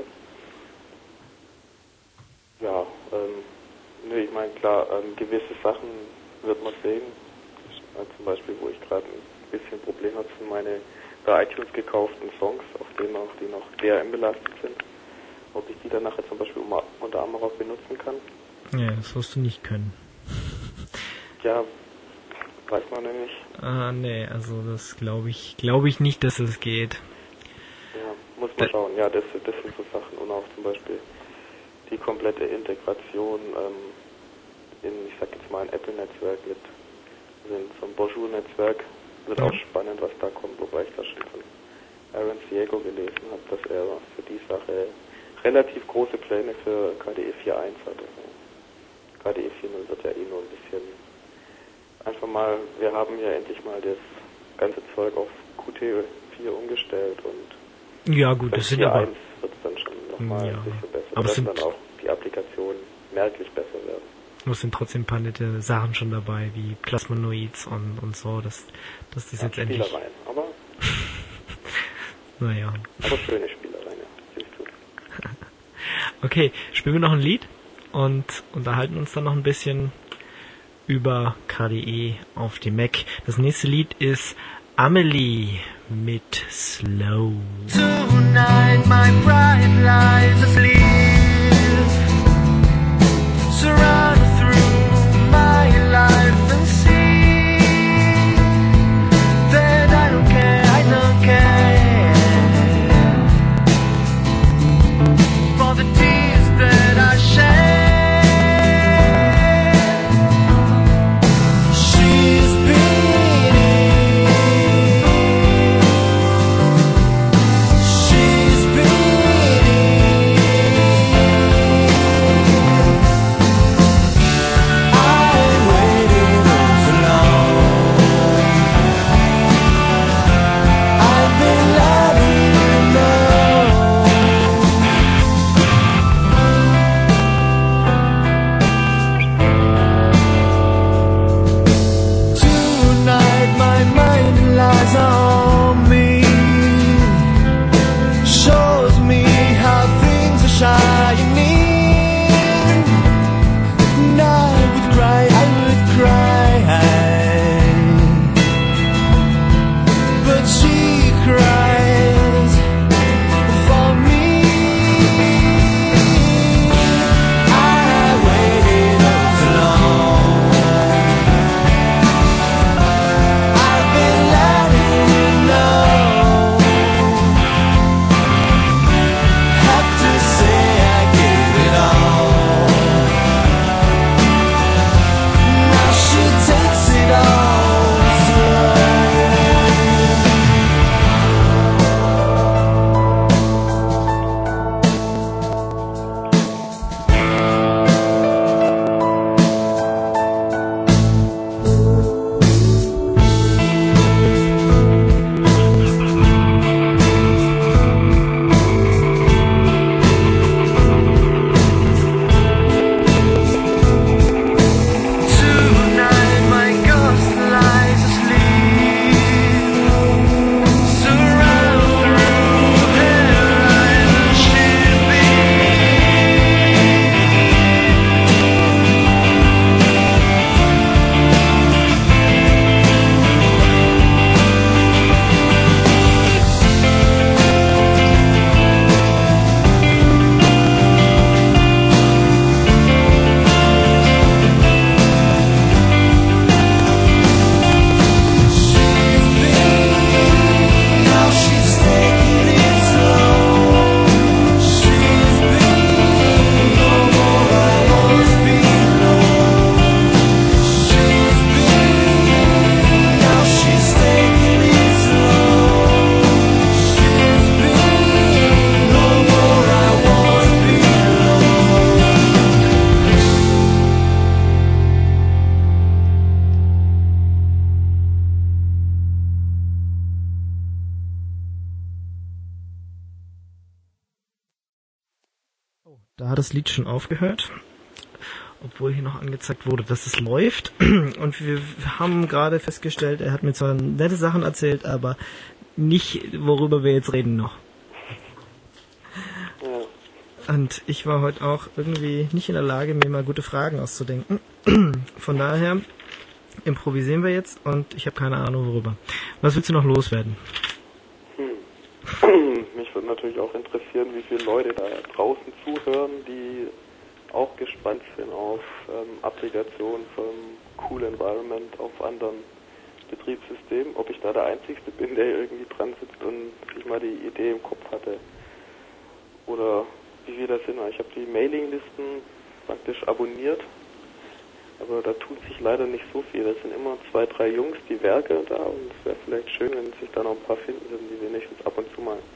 [SPEAKER 3] Ja, ähm, ne, ich meine klar, ähm, gewisse Sachen wird man sehen. Also zum Beispiel, wo ich gerade ein bisschen Problem habe, sind meine bei iTunes gekauften Songs, auf denen auch die noch D R M belastet sind. ob ich die dann nachher zum Beispiel unter Armour auch benutzen kann.
[SPEAKER 1] Ja, das wirst du nicht können.
[SPEAKER 3] Ja, weiß man nämlich.
[SPEAKER 1] Ah, nee, also das glaube ich, glaube ich nicht, dass es geht.
[SPEAKER 3] Ja, muss man schauen. Ja, das, das sind so Sachen und auch zum Beispiel die komplette Integration ähm, in, ich sag jetzt mal, ein Apple-Netzwerk mit, also in so einem Bonjour-Netzwerk. Wird
[SPEAKER 1] Ja.
[SPEAKER 3] auch spannend, was da kommt, wobei ich das schon von Aaron Ciego gelesen habe, dass er für die Sache relativ große Pläne für K D E vier Punkt eins hatte. K D E vier Punkt null wird ja eh nur ein bisschen einfach mal, wir haben ja endlich mal das ganze Zeug auf Q T vier umgestellt und
[SPEAKER 1] Ja gut, das sind
[SPEAKER 3] vier Punkt
[SPEAKER 1] aber,
[SPEAKER 3] eins wird es dann schon nochmal
[SPEAKER 1] Ja,
[SPEAKER 3] ein bisschen besser.
[SPEAKER 1] aber es
[SPEAKER 3] dass
[SPEAKER 1] sind-
[SPEAKER 3] dann auch die Applikationen merklich besser werden.
[SPEAKER 1] es sind trotzdem ein paar nette Sachen schon dabei, wie Plasmanoids und, und so, dass, dass das
[SPEAKER 3] Ja,
[SPEAKER 1] jetzt endlich,
[SPEAKER 3] Spielereien, aber,
[SPEAKER 1] naja.
[SPEAKER 3] aber schöne Spielereien, ja, siehst du.
[SPEAKER 1] Okay, spielen wir noch ein Lied und unterhalten uns dann noch ein bisschen über K D E auf dem Mac. Das nächste Lied ist Amelie mit Slow.
[SPEAKER 4] Tonight my pride lies asleep, surrounded through my life and see that I don't care, I don't care for the tears that I shed. She's bleeding, she's bleeding. I waited so long, I've been letting you know. Tonight my mind lies on me, shows me how things are shining. And I would cry, I would cry, but she cries for me. I waited so long, I've been letting you know. Have to say I gave it all. Now she takes it all slow. Tonight my ghost lies asleep, surrounded through her eyes and she'll be. She's been, now she's taking it slow. She's been, no more I won't be alone. She's been, now she's taking it slow. She's been, no more I won't be
[SPEAKER 1] Da hat das Lied schon aufgehört, obwohl hier noch angezeigt wurde, dass es läuft. Und wir haben gerade festgestellt, er hat mir zwar nette Sachen erzählt, aber nicht, worüber wir jetzt reden noch.
[SPEAKER 3] Ja.
[SPEAKER 1] Und ich war heute auch irgendwie nicht in der Lage, mir mal gute Fragen auszudenken. Von daher improvisieren wir jetzt und ich habe keine Ahnung worüber. Was willst du noch loswerden?
[SPEAKER 3] Hm. Mich würde natürlich auch interessieren, wie viele Leute da draußen zuhören, die auch gespannt sind auf ähm, Applikationen vom Cool Environment auf anderen Betriebssystemen. Ob ich da der Einzige bin, der irgendwie dran sitzt und sich mal die Idee im Kopf hatte. Oder wie wir das sind. Ich habe die Mailinglisten praktisch abonniert. Aber da tut sich leider nicht so viel. Das sind immer zwei, drei Jungs, die Werke da, und es wäre vielleicht schön, wenn sich da noch ein paar finden würden, die wenigstens ab und zu mal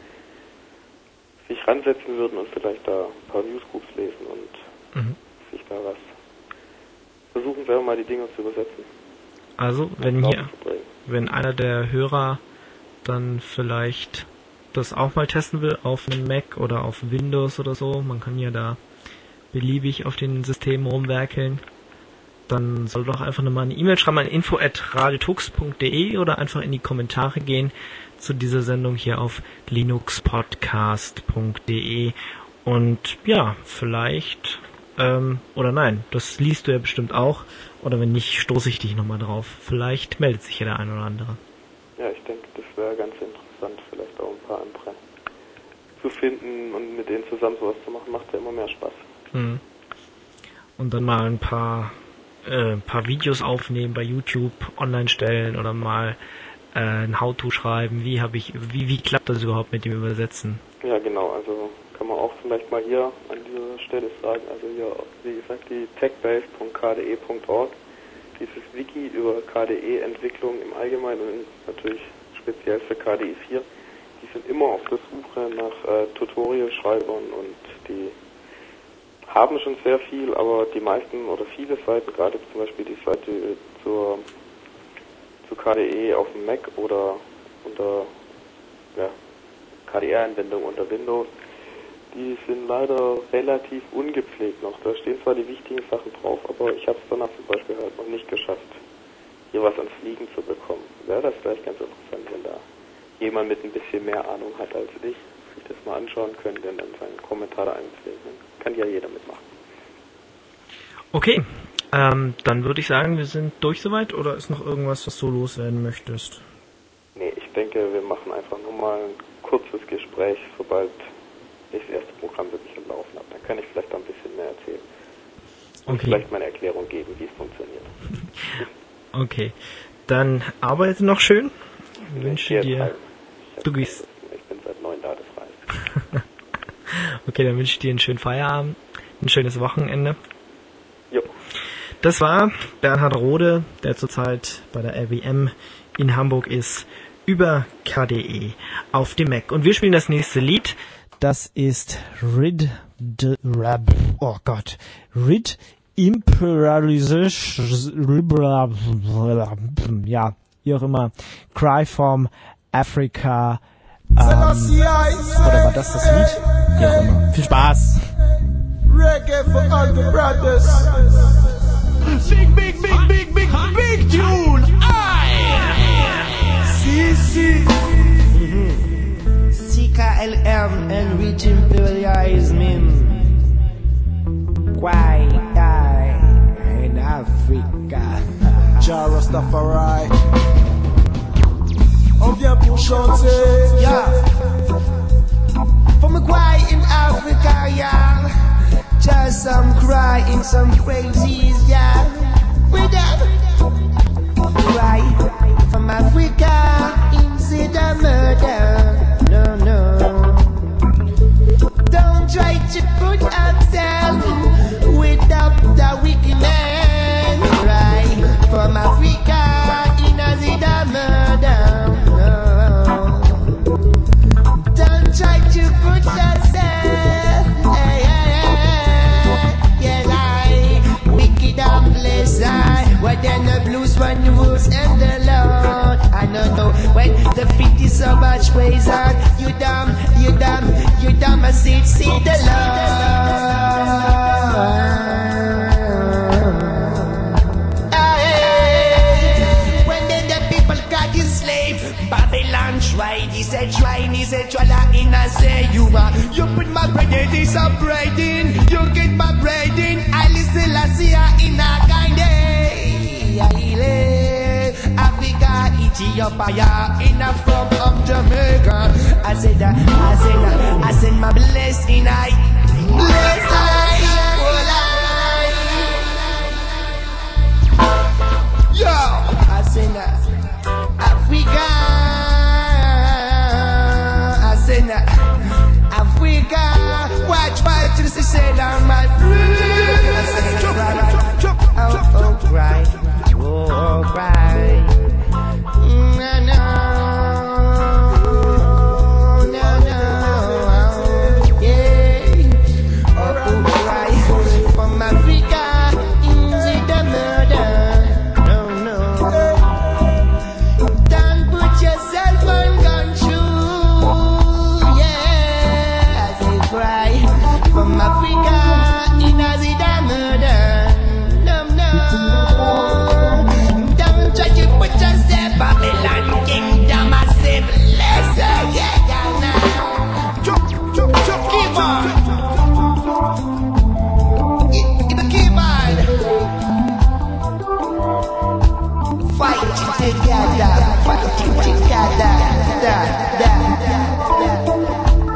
[SPEAKER 3] sich ransetzen würden und vielleicht da ein paar Newsgroups lesen und mhm. sich da was versuchen, selber mal die Dinge zu übersetzen.
[SPEAKER 1] Also, wenn hier, wenn einer der Hörer dann vielleicht das auch mal testen will auf einem Mac oder auf Windows oder so, man kann ja da beliebig auf den Systemen rumwerkeln, dann soll doch einfach nochmal eine E-Mail schreiben an info at radiotux punkt de oder einfach in die Kommentare gehen zu dieser Sendung hier auf linuxpodcast punkt de und ja, vielleicht, ähm, oder nein, das liest du ja bestimmt auch, oder wenn nicht, stoße ich dich nochmal drauf. Vielleicht meldet sich ja der eine oder andere.
[SPEAKER 3] Ja, ich denke, das wäre ganz interessant, vielleicht auch ein paar andere zu finden und mit denen zusammen sowas zu machen, macht ja immer mehr Spaß.
[SPEAKER 1] Mhm. Und dann mal ein paar äh, ein paar Videos aufnehmen bei YouTube, online stellen oder mal äh, ein How-To schreiben. Wie habe ich, wie wie klappt das überhaupt mit dem Übersetzen?
[SPEAKER 3] Ja, genau. Also kann man auch vielleicht mal hier an dieser Stelle sagen. Also hier, wie gesagt, die techbase punkt k d e punkt org, dieses Wiki über K D E-Entwicklung im Allgemeinen und natürlich speziell für K D E vier. Die sind immer auf der Suche nach äh, Tutorial-Schreibern und die haben schon sehr viel, aber die meisten oder viele Seiten, gerade zum Beispiel die Seite zur, zu K D E auf dem Mac oder unter ja, K D E-Anwendung unter Windows, die sind leider relativ ungepflegt noch. Da stehen zwar die wichtigen Sachen drauf, aber ich habe es danach zum Beispiel halt noch nicht geschafft, hier was ans Fliegen zu bekommen. Wäre das vielleicht ganz interessant, wenn da jemand mit ein bisschen mehr Ahnung hat als ich, sich das mal anschauen könnte und dann seinen Kommentar da einpflegen. Kann ja jeder mitmachen.
[SPEAKER 1] Okay, ähm, dann würde ich sagen, wir sind durch soweit, oder ist noch irgendwas, was du loswerden möchtest?
[SPEAKER 3] Nee, ich denke, wir machen einfach nur mal ein kurzes Gespräch, sobald ich das erste Programm wirklich am Laufen habe. Dann kann ich vielleicht ein bisschen mehr erzählen. Und okay. Vielleicht meine Erklärung geben, wie es funktioniert.
[SPEAKER 1] Okay, dann arbeite noch schön. Ich wünsche dir... Du gehst...
[SPEAKER 3] Ich bin seit neun Tagen frei.
[SPEAKER 1] Okay, dann wünsche ich dir einen schönen Feierabend, ein schönes Wochenende.
[SPEAKER 3] Jo.
[SPEAKER 1] Das war Bernhard Rode, der zurzeit bei der R W M in Hamburg ist, über K D E auf dem Mac. Und wir spielen das nächste Lied. Das ist Rid... De, Rab, oh Gott. Rid Imperialisch... Ja, wie auch immer. Cry from Africa... Ähm, oder war das das Lied? Wie auch immer. Viel Spaß!
[SPEAKER 5] Reggae for all the brothers. Big, big, big, big, big, big tune. Aye. C C. C K L M and Rich Imperialism. Why die in Africa? Jah Rastafari. On vient pour chanter. Yeah. For me cry in Africa, yeah. Just some crying, some praises, yeah. With them. Cry from Africa, instead of murder. No, no. Don't try to put yourself without the wicked man. Cry from Africa, instead of murder. Try to put yourself, hey, hey, hey, yeah, like wicked and blessed. What then the blues when the wolves and the Lord? I don't know when the beat is so much praise on. You dumb, you dumb, you dumb, I see, see the Lord. Hey, when then the people got enslaved, Babylon tried, he said, try, he said, try. I say you are, you put my bread in, it's a bread in, you get my bread in, I listen, I see her in a kind of Africa, Ethiopia, in a from um, Jamaica, I said, uh, I said, uh, I said my blessing, I bless I, yo, I said, uh, Africa, I said, uh, Africa, watch, watch, this is said on my friend. I said, oh, oh, cry, oh, cry. No, no, no, no, yeah. Oh, oh, cry from Africa, is it a murder? No, no. Don't put yourself on control, yeah. I say cry from Africa, is it a murder? No, no. Don't try to put yourself Babylon kingdom, I say bless her, yeah, yeah, now. Chop, chop, chop, keyboard. Give the keyboard. Fight it together, fight it together, da, da, da, da.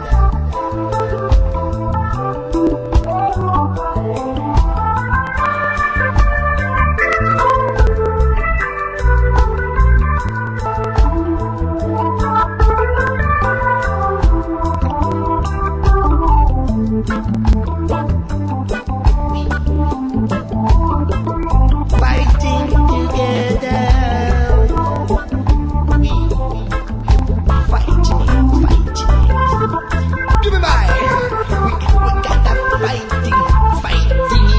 [SPEAKER 5] Fighting together, we fighting, fighting. Give me my, we, we got that fighting, fighting.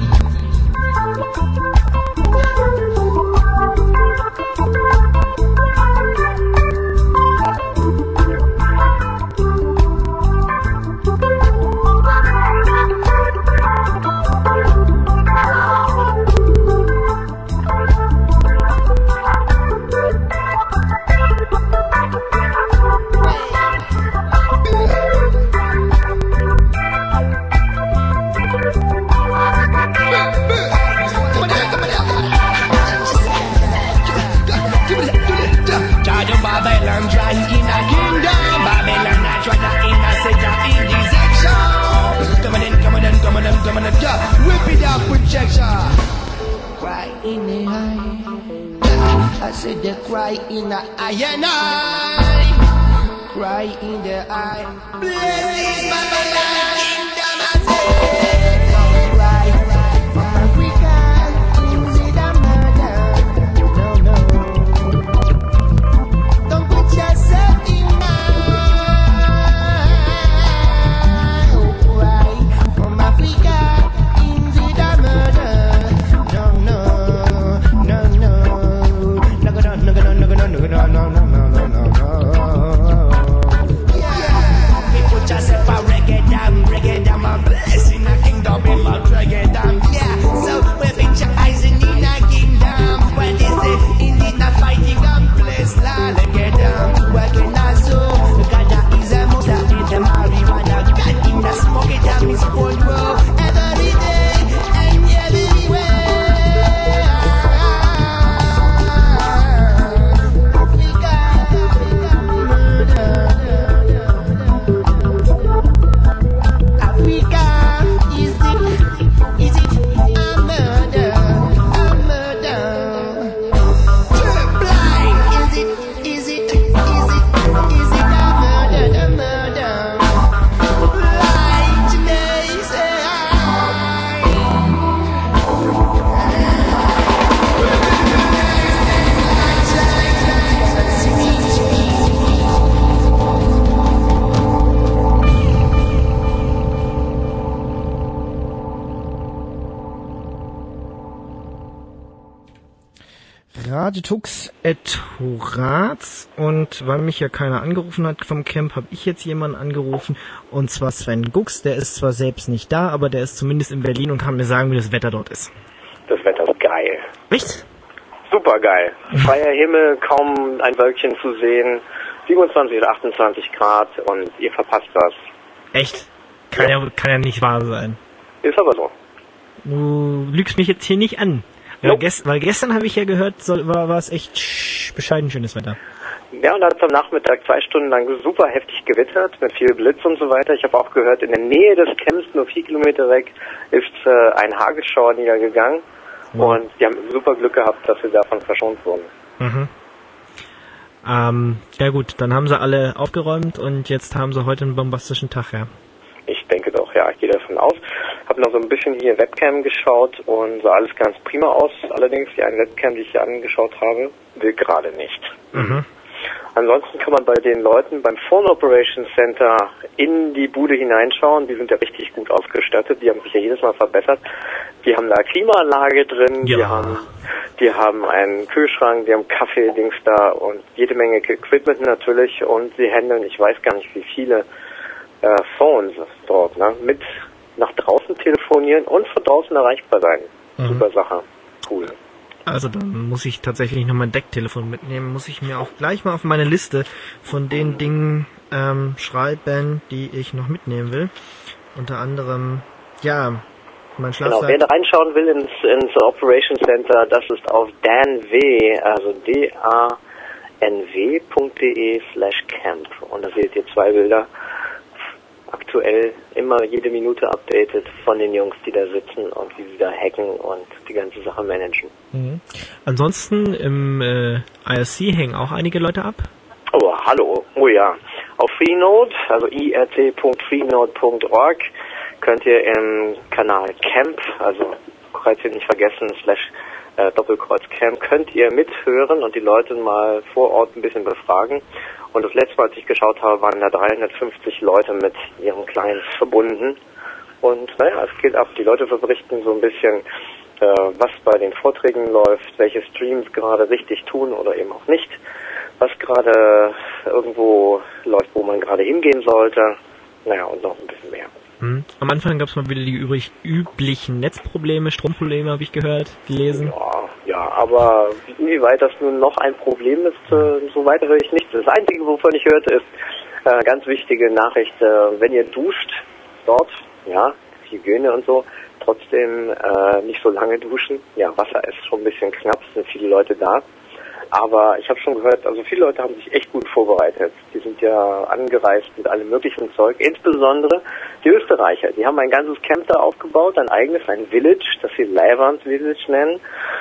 [SPEAKER 5] Babylon dry in a kingdom, Babylon a try in a center in this section. Coming in, coming in, coming in, coming in, yeah. Whip it up projection. Cry in the eye. I said they cry in the eye and eye. Cry in the eye. Blessed Babylon kingdom, I say. Don't cry from Africa. Is it a murder? No, no. Don't put yourself in oh, cry from Africa. Is it a murder? No, no, no, no. No, no, no, no, no, no, no, no, no, no, no, no, no. Yeah. Me put yourself a reggae down, reggae down, my blessing a kingdom in my reggae down. Yeah. So we put your eyes in a kingdom. When they say indeed not fighting and place, Lord, get down. Working as so, God that is a most that is the marijuana. God in the smoke it and Miss Cold Row. Every day and everywhere. Africa, murder. Africa, is it, is it a murder, a murder? Blind, is it, is it, is it, is it a murder, a murder? Blind today, say
[SPEAKER 1] Radetux at Horaz, und weil mich ja keiner angerufen hat vom Camp, habe ich jetzt jemanden angerufen, und zwar Sven Gux. Der ist zwar selbst nicht da, aber der ist zumindest in Berlin und kann mir sagen, wie das Wetter dort ist.
[SPEAKER 6] Das Wetter ist geil.
[SPEAKER 1] Echt?
[SPEAKER 6] Super geil. Freier Himmel, kaum ein Wölkchen zu sehen, siebenundzwanzig oder achtundzwanzig Grad, und ihr verpasst das.
[SPEAKER 1] Echt? Kann ja, kann ja nicht wahr sein.
[SPEAKER 6] Ist aber so.
[SPEAKER 1] Du lügst mich jetzt hier nicht an. Weil,
[SPEAKER 6] Nope.
[SPEAKER 1] gest, weil gestern habe ich ja gehört, soll, war, war es echt sch- bescheiden schönes Wetter.
[SPEAKER 6] ja, und da hat es am Nachmittag zwei Stunden lang super heftig gewittert, mit viel Blitz und so weiter. Ich habe auch gehört, in der Nähe des Camps, nur vier Kilometer weg, ist äh, ein Hagelschauer niedergegangen. Mhm. Und die haben super Glück gehabt, dass sie davon verschont wurden.
[SPEAKER 1] Mhm. Ähm, ja gut, dann haben sie alle aufgeräumt und jetzt haben sie heute einen bombastischen Tag, ja.
[SPEAKER 6] Ich denke doch, ja, ich gehe davon aus. Habe noch so ein bisschen hier Webcam geschaut und sah alles ganz prima aus. Allerdings die eine Webcam, die ich hier angeschaut habe, will gerade nicht.
[SPEAKER 1] Mhm.
[SPEAKER 6] Ansonsten kann man bei den Leuten beim Phone Operations Center in die Bude hineinschauen. Die sind ja richtig gut ausgestattet. Die haben sich ja jedes Mal verbessert. Die haben da Klimaanlage drin.
[SPEAKER 1] Ja.
[SPEAKER 6] Die haben, die haben einen Kühlschrank, die haben Kaffee-Dings da und jede Menge Equipment natürlich. Und sie handeln, ich weiß gar nicht wie viele äh, Phones dort, ne, mit nach draußen telefonieren und von draußen erreichbar sein. Mhm. Super Sache. Cool.
[SPEAKER 1] Also dann muss ich tatsächlich noch mein Decktelefon mitnehmen. Muss ich mir auch gleich mal auf meine Liste von den Dingen ähm, schreiben, die ich noch mitnehmen will. Unter anderem, ja, mein Schlafsack.
[SPEAKER 6] Genau, wer da reinschauen will ins, ins Operation Center, das ist auf danw, also d a n w punkt d e slash camp. Und da seht ihr zwei Bilder. Aktuell immer jede Minute updated von den Jungs, die da sitzen und wie sie da hacken und die ganze Sache managen.
[SPEAKER 1] Mhm. Ansonsten im äh, I R C hängen auch einige Leute ab.
[SPEAKER 6] Oh, hallo. Oh ja. Auf Freenode, also i r c punkt freenode punkt org, könnt ihr im Kanal Camp, also Kreuzchen nicht vergessen, slash äh, Doppelkreuz Camp, könnt ihr mithören und die Leute mal vor Ort ein bisschen befragen. Und das letzte Mal, als ich geschaut habe, waren da dreihundertfünfzig Leute mit ihren Clients verbunden. Und naja, es geht ab. Die Leute berichten so ein bisschen, äh, was bei den Vorträgen läuft, welche Streams gerade richtig tun oder eben auch nicht, was gerade irgendwo läuft, wo man gerade hingehen sollte. Naja, und noch ein bisschen mehr.
[SPEAKER 1] Mhm. Am Anfang gab es mal wieder die übrig, üblichen Netzprobleme, Stromprobleme, habe ich gehört, gelesen.
[SPEAKER 6] Ja, ja, aber inwieweit das nun noch ein Problem ist, äh, so weiter höre ich nicht. Das Einzige, wovon ich hörte, ist äh, ganz wichtige Nachricht, äh, wenn ihr duscht dort, ja, Hygiene und so, trotzdem äh, nicht so lange duschen. Ja, Wasser ist schon ein bisschen knapp, es sind viele Leute da. Aber ich habe schon gehört, also viele Leute haben sich echt gut vorbereitet. Die sind ja angereist mit allem möglichen Zeug. Insbesondere die Österreicher. Die haben ein ganzes Camp da aufgebaut, ein eigenes, ein Village, das sie Leiwand Village nennen.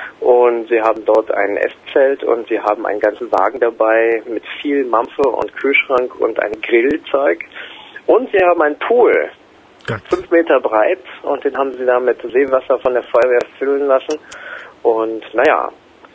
[SPEAKER 6] Und sie haben dort ein Esszelt und sie haben einen ganzen Wagen dabei mit viel Mampfe und Kühlschrank und ein Grillzeug. Und sie haben einen Pool, Gott. fünf Meter breit, und den haben sie da mit Seewasser von der Feuerwehr füllen lassen. Und naja,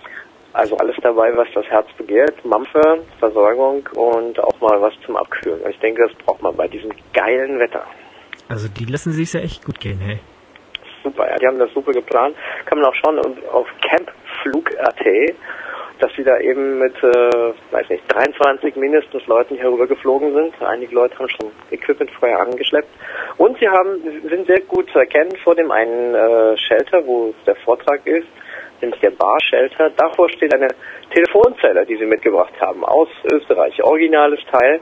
[SPEAKER 6] also alles dabei, was das Herz begehrt. Mampfe, Versorgung und auch mal was zum Abkühlen. Und ich denke, das braucht man bei diesem geilen Wetter.
[SPEAKER 1] Also die lassen sich ja echt gut gehen, hey.
[SPEAKER 6] Super, ja, die haben das super geplant. Kann man auch schauen auf campflug punkt a t, dass sie da eben mit, äh, weiß nicht, dreiundzwanzig mindestens Leuten hier rüber geflogen sind. Einige Leute haben schon Equipment vorher angeschleppt. Und sie haben sind sehr gut zu erkennen vor dem einen äh, Shelter, wo der Vortrag ist, nämlich der Bar-Shelter. Davor steht eine Telefonzelle, die sie mitgebracht haben, aus Österreich. Originales Teil.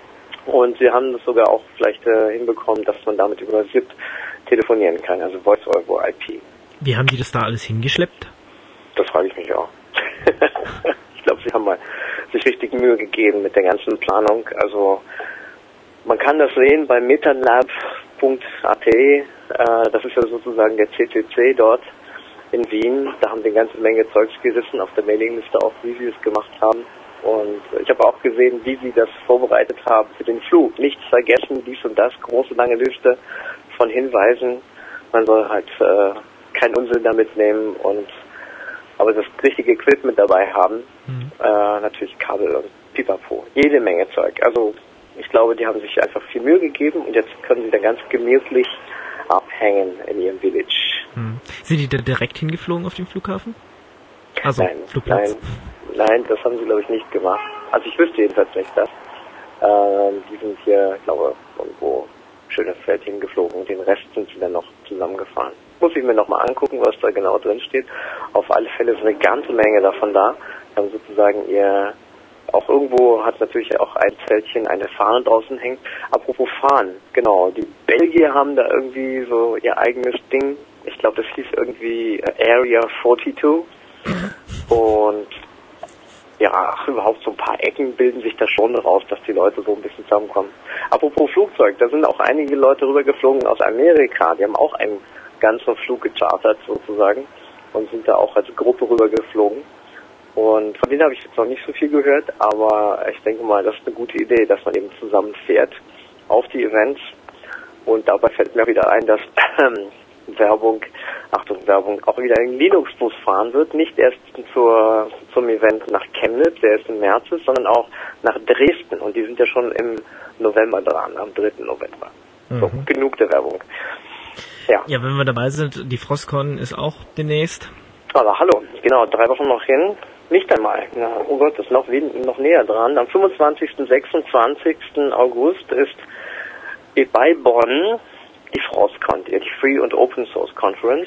[SPEAKER 6] Und sie haben das sogar auch vielleicht äh, hinbekommen, dass man damit über S I P telefonieren kann, also Voice over I P.
[SPEAKER 1] Wie haben die das da alles hingeschleppt?
[SPEAKER 6] Das frage ich mich auch. Ich glaube, sie haben mal sich richtig Mühe gegeben mit der ganzen Planung. Also man kann das sehen bei metanlab punkt a t. Äh, das ist ja sozusagen der C C C dort in Wien. Da haben sie eine ganze Menge Zeugs gerissen, auf der Mailingliste auch, wie sie es gemacht haben. Und ich habe auch gesehen, wie sie das vorbereitet haben für den Flug. Nichts vergessen, dies und das, große lange Liste von Hinweisen. Man soll halt äh, keinen Unsinn damit nehmen und aber das richtige Equipment dabei haben. Mhm. Äh, natürlich Kabel und Pipapo. Jede Menge Zeug. Also ich glaube, die haben sich einfach viel Mühe gegeben und jetzt können sie da ganz gemütlich abhängen in ihrem Village.
[SPEAKER 1] Mhm. Sind die da direkt hingeflogen auf den Flughafen? Also
[SPEAKER 6] nein,
[SPEAKER 1] Flugplatz?
[SPEAKER 6] Nein, nein, das haben sie, glaube ich, nicht gemacht. Also ich wüsste jedenfalls nicht das. Ähm, die sind hier, ich glaube, irgendwo Schönefeld hingeflogen. Den Rest sind sie dann noch zusammengefahren. Muss ich mir nochmal angucken, was da genau drin steht. Auf alle Fälle ist eine ganze Menge davon da. Die haben sozusagen ihr, auch irgendwo hat natürlich auch ein Zeltchen eine Fahne draußen hängt. Apropos Fahnen, genau, die Belgier haben da irgendwie so ihr eigenes Ding. Ich glaube, das hieß irgendwie Area zweiundvierzig. Und ja, ach, überhaupt so ein paar Ecken bilden sich da schon raus, dass die Leute so ein bisschen zusammenkommen. Apropos Flugzeug, da sind auch einige Leute rübergeflogen aus Amerika. Die haben auch einen ganzen Flug gechartert sozusagen und sind da auch als Gruppe rübergeflogen. Und von denen habe ich jetzt noch nicht so viel gehört, aber ich denke mal, das ist eine gute Idee, dass man eben zusammen fährt auf die Events. Und dabei fällt mir wieder ein, dass Werbung, Achtung, Werbung, auch wieder ein Linux-Bus fahren wird. Nicht erst zur, zum Event nach Chemnitz, der ist im März, sondern auch nach Dresden. Und die sind ja schon im November dran, am dritten November. Mhm. So, genug der Werbung. Ja.
[SPEAKER 1] Ja, wenn wir dabei sind, die Frostcon ist auch demnächst.
[SPEAKER 6] Aber hallo, genau, drei Wochen noch hin. Nicht einmal. Na, oh Gott, das ist noch, noch näher dran. Am fünfundzwanzigsten, sechsundzwanzigsten August ist bei Bonn die Frostcon, die Free und Open Source Conference.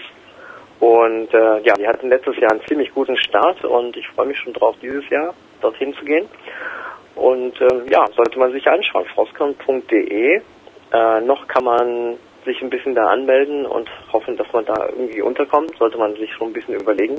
[SPEAKER 6] Und äh, ja, die hatten letztes Jahr einen ziemlich guten Start und ich freue mich schon drauf, dieses Jahr dorthin zu gehen. Und äh, ja, sollte man sich anschauen, frostcon punkt de. Äh, noch kann man sich ein bisschen da anmelden und hoffen, dass man da irgendwie unterkommt. Sollte man sich schon ein bisschen überlegen.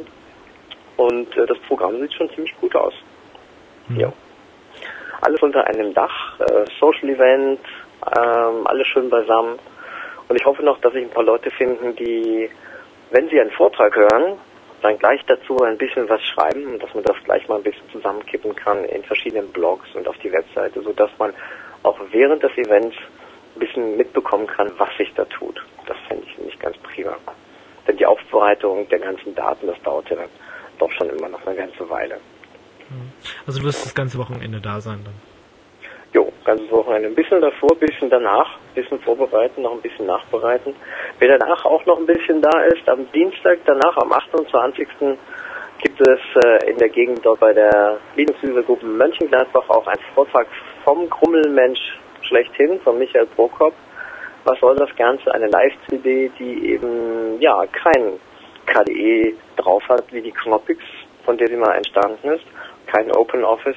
[SPEAKER 6] Und äh, das Programm sieht schon ziemlich gut aus. Mhm. Ja. Alles unter einem Dach, äh, Social Event, ähm, alles schön beisammen. Und ich hoffe noch, dass sich ein paar Leute finden, die, wenn sie einen Vortrag hören, dann gleich dazu ein bisschen was schreiben und dass man das gleich mal ein bisschen zusammenkippen kann in verschiedenen Blogs und auf die Webseite, sodass man auch während des Events ein bisschen mitbekommen kann, was sich da tut. Das fände ich nämlich ganz prima. Denn die Aufbereitung der ganzen Daten, das dauert ja dann doch schon immer noch eine ganze Weile.
[SPEAKER 1] Also du wirst das ganze Wochenende da sein dann?
[SPEAKER 6] Jo, ganzes Wochenende. Ein bisschen davor, ein bisschen danach, ein bisschen vorbereiten, noch ein bisschen nachbereiten. Wer danach auch noch ein bisschen da ist, am Dienstag danach, am achtundzwanzigsten gibt es äh, in der Gegend dort bei der Linux-User-Gruppe Mönchengladbach auch einen Vortrag vom Grummelmensch schlechthin, von Michael Prokop. Was soll das Ganze? Eine Live-C D, die eben, ja, kein K D E drauf hat, wie die Knoppix, von der sie mal entstanden ist. Kein OpenOffice.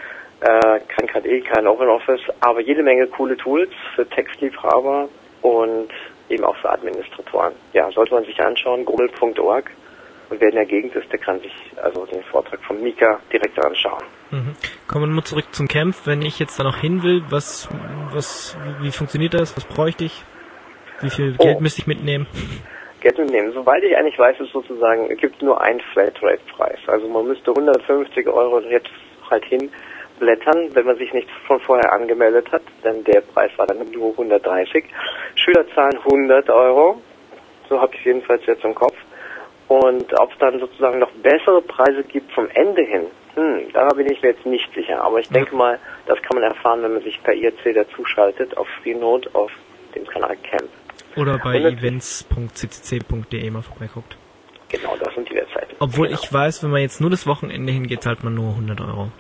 [SPEAKER 6] Äh, kein K D E, kein OpenOffice, aber jede Menge coole Tools für Textliebhaber und eben auch für Administratoren. Ja, sollte man sich anschauen, grummel punkt org. Und wer in der Gegend ist, der kann sich also den Vortrag von Mika direkt anschauen.
[SPEAKER 1] Mhm. Kommen wir nur zurück zum Camp. Wenn ich jetzt da noch hin will, was, was, wie funktioniert das? Was bräuchte ich? Wie viel Geld oh. müsste ich mitnehmen?
[SPEAKER 6] Geld mitnehmen. Soweit ich eigentlich weiß, ist sozusagen, es gibt nur einen Flatrate-Preis. Also man müsste hundertfünfzig Euro jetzt halt hin blättern, wenn man sich nicht von vorher angemeldet hat, denn der Preis war dann nur hundertdreißig. Schüler zahlen hundert Euro, so habe ich es jedenfalls jetzt im Kopf. Und ob es dann sozusagen noch bessere Preise gibt zum Ende hin, hm, da bin ich mir jetzt nicht sicher. Aber ich denke mal, das kann man erfahren, wenn man sich per I R C dazuschaltet auf Freenode auf dem Kanal Camp.
[SPEAKER 1] Oder bei events punkt c c c punkt de mal vorbeiguckt.
[SPEAKER 6] Genau, das sind die Webseiten.
[SPEAKER 1] Obwohl
[SPEAKER 6] genau.
[SPEAKER 1] Ich weiß, wenn man jetzt nur das Wochenende hingeht, zahlt man nur hundert Euro.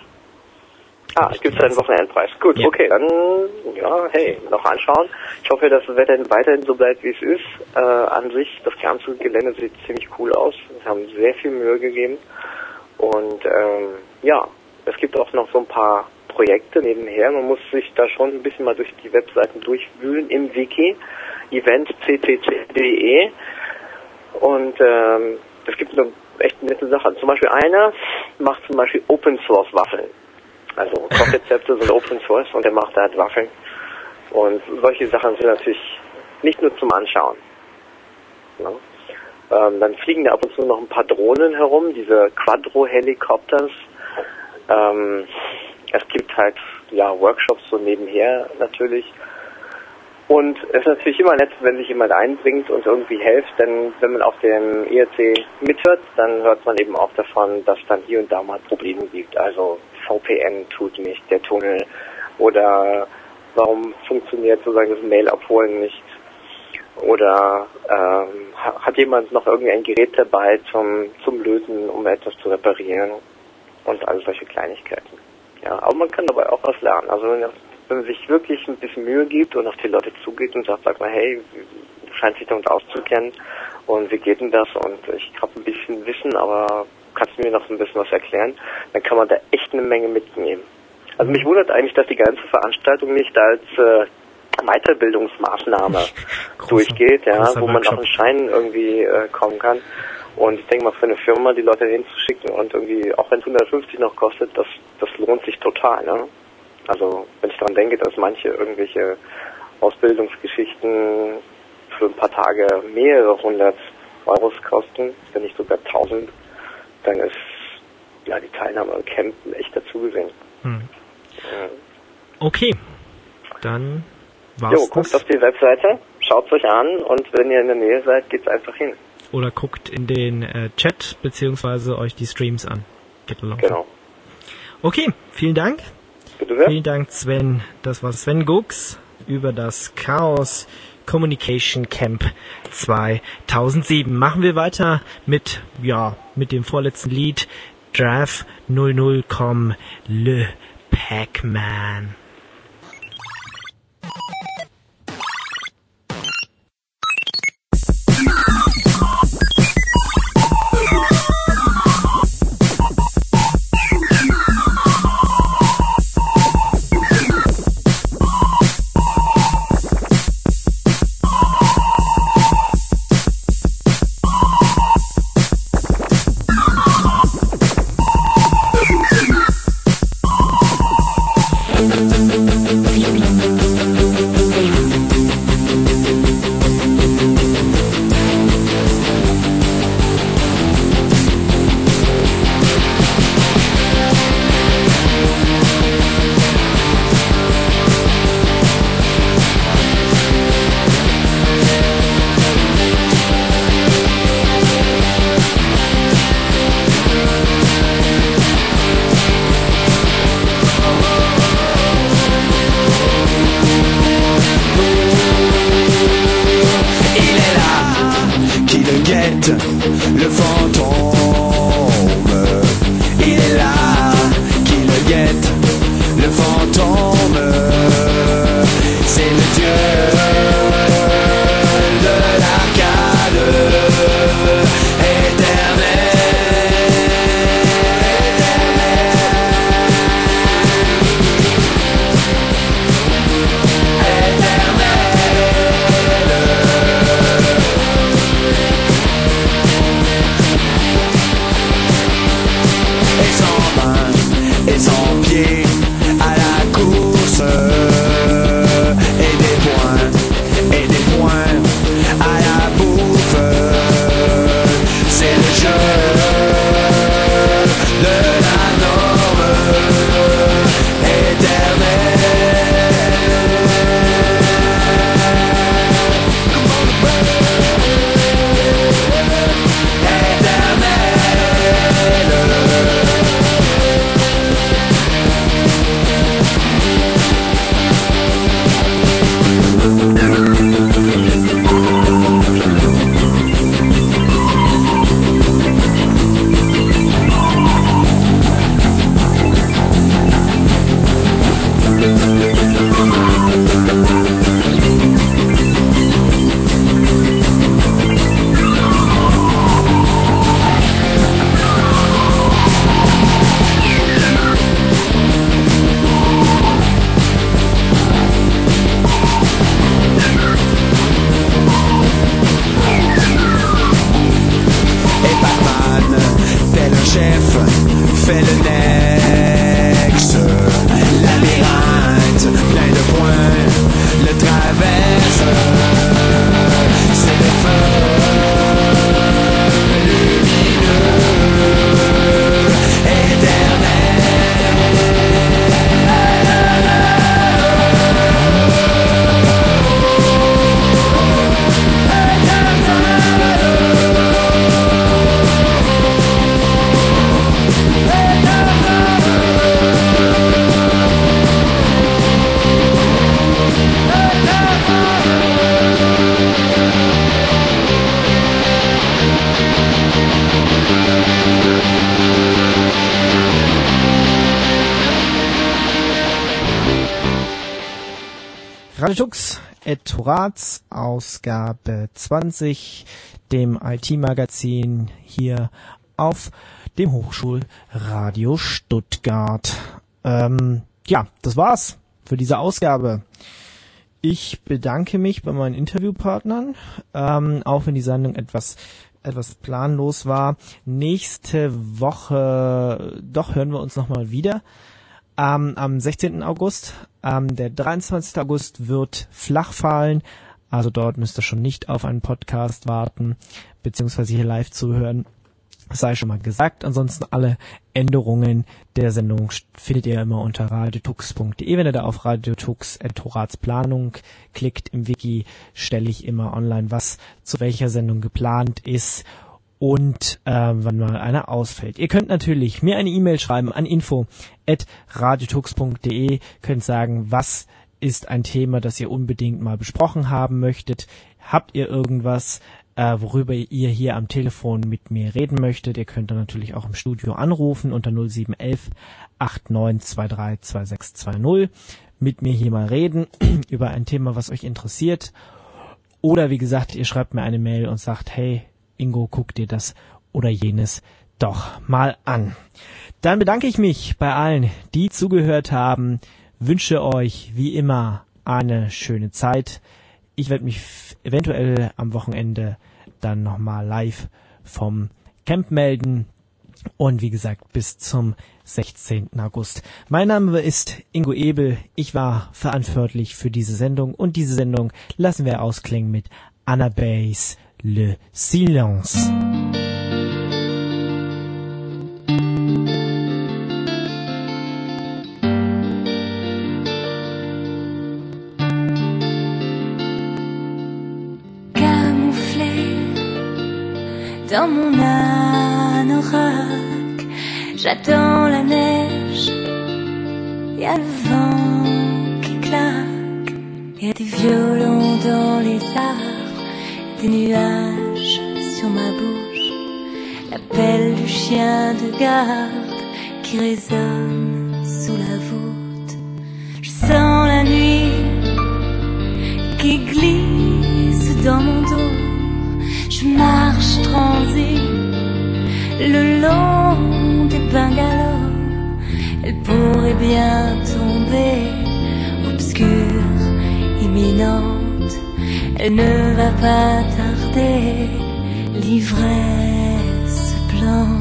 [SPEAKER 6] Ah, es gibt einen Wochenendpreis. Gut, ja. Okay, dann, ja, hey, noch anschauen. Ich hoffe, dass das Wetter weiterhin so bleibt, wie es ist. Äh, an sich, das ganze Gelände sieht ziemlich cool aus. Wir haben sehr viel Mühe gegeben. Und, ähm, ja, es gibt auch noch so ein paar Projekte nebenher. Man muss sich da schon ein bisschen mal durch die Webseiten durchwühlen im Wiki. event punkt c c c punkt de. Und, ähm, es gibt eine echt nette Sache. Zum Beispiel einer macht zum Beispiel Open Source Waffeln. Also Kochrezepte sind Open Source und er macht da halt Waffeln. Und solche Sachen sind natürlich nicht nur zum Anschauen. Ja. Ähm, dann fliegen da ab und zu noch ein paar Drohnen herum, diese Quadro-Helikopters. Ähm, es gibt halt ja Workshops so nebenher natürlich. Und es ist natürlich immer nett, wenn sich jemand einbringt und irgendwie hilft, denn wenn man auf dem I R C mithört, dann hört man eben auch davon, dass es dann hier und da mal Probleme gibt. Also V P N tut nicht, der Tunnel, oder warum funktioniert sozusagen das Mail-Abholen nicht, oder ähm, hat jemand noch irgendein Gerät dabei zum, zum Lösen, um etwas zu reparieren und all solche Kleinigkeiten. Ja, aber man kann dabei auch was lernen. Also wenn wenn man sich wirklich ein bisschen Mühe gibt und auf die Leute zugeht und sagt, sag mal, hey, du scheinst dich damit auszukennen und wie geht denn das und ich habe ein bisschen Wissen, aber kannst du mir noch so ein bisschen was erklären, dann kann man da echt eine Menge mitnehmen. Also mich wundert eigentlich, dass die ganze Veranstaltung nicht als äh, Weiterbildungsmaßnahme durchgeht, ja,
[SPEAKER 1] großer
[SPEAKER 6] wo man
[SPEAKER 1] Workshop.
[SPEAKER 6] auch einen Schein irgendwie äh, kommen kann. Und ich denke mal, für eine Firma, die Leute hinzuschicken und irgendwie, auch wenn es hundertfünfzig noch kostet, das, das lohnt sich total, ne? Also, wenn ich daran denke, dass manche irgendwelche Ausbildungsgeschichten für ein paar Tage mehrere hundert Euros kosten, wenn nicht sogar tausend, dann ist ja die Teilnahme am Camp echt dazu gesehen.
[SPEAKER 1] Hm.
[SPEAKER 6] Ja.
[SPEAKER 1] Okay, dann war's
[SPEAKER 6] Jo, guckt
[SPEAKER 1] das.
[SPEAKER 6] auf die Webseite, schaut's euch an und wenn ihr in der Nähe seid, geht's einfach hin.
[SPEAKER 1] Oder guckt in den äh, Chat beziehungsweise euch die Streams an. Geht along.
[SPEAKER 6] Genau.
[SPEAKER 1] Okay, vielen Dank.
[SPEAKER 6] Bitte sehr.
[SPEAKER 1] Vielen Dank, Sven. Das war Sven Gux über das Chaos Communication Camp zweitausendsieben. Machen wir weiter mit, ja, mit dem vorletzten Lied Draft null null comme Le Pac-Man.
[SPEAKER 4] Le fantôme, il est là, qui le guette. Le fantôme, c'est le dieu de l'arcade éternelle. Et son pied à la course, et des points, et des points à la bouffe. C'est le jeu de la norme éternelle. Fait le nex, labyrinthe, plein de points, le traverse, c'est le feu lumineux, éternel.
[SPEAKER 1] Radio Tux, et Horaz, Ausgabe zwanzig, dem I T-Magazin hier auf dem Hochschulradio Stuttgart. Ähm, ja, das war's für diese Ausgabe. Ich bedanke mich bei meinen Interviewpartnern, ähm, auch wenn die Sendung etwas etwas planlos war. Nächste Woche, doch, hören wir uns nochmal wieder. Ähm, am sechzehnten August, ähm, der dreiundzwanzigsten August wird flach fallen. Also dort müsst ihr schon nicht auf einen Podcast warten, beziehungsweise hier live zuhören. Das sei schon mal gesagt. Ansonsten alle Änderungen der Sendung findet ihr immer unter radiotux punkt de. Wenn ihr da auf Radiotux Torratsplanung klickt im Wiki, stelle ich immer online, was zu welcher Sendung geplant ist und äh, wann mal einer ausfällt. Ihr könnt natürlich mir eine E-Mail schreiben an info at radiotux punkt de, könnt sagen, was ist ein Thema, das ihr unbedingt mal besprochen haben möchtet. Habt ihr irgendwas, äh, worüber ihr hier am Telefon mit mir reden möchtet? Ihr könnt dann natürlich auch im Studio anrufen unter null sieben eins eins acht neun zwei drei zwei sechs zwei null. Mit mir hier mal reden über ein Thema, was euch interessiert. Oder wie gesagt, ihr schreibt mir eine Mail und sagt, hey Ingo, guck dir das oder jenes doch mal an. Dann bedanke ich mich bei allen, die zugehört haben. Wünsche euch wie immer eine schöne Zeit. Ich werde mich f- eventuell am Wochenende dann nochmal live vom Camp melden. Und wie gesagt, bis zum sechzehnten August. Mein Name ist Ingo Ebel. Ich war verantwortlich für diese Sendung. Und diese Sendung lassen wir ausklingen mit Anna-Bays Le Silence.
[SPEAKER 2] Dans mon anorak, j'attends la neige. Y a le vent qui claque, y a des violons dans les arbres, des nuages sur ma bouche, l'appel du chien de garde qui résonne sous la voûte. Je sens la nuit qui glisse dans mon dos. Je marche transi le long des bungalows. Elle pourrait bien tomber, obscure, imminente. Elle ne va pas tarder, l'ivresse blanche.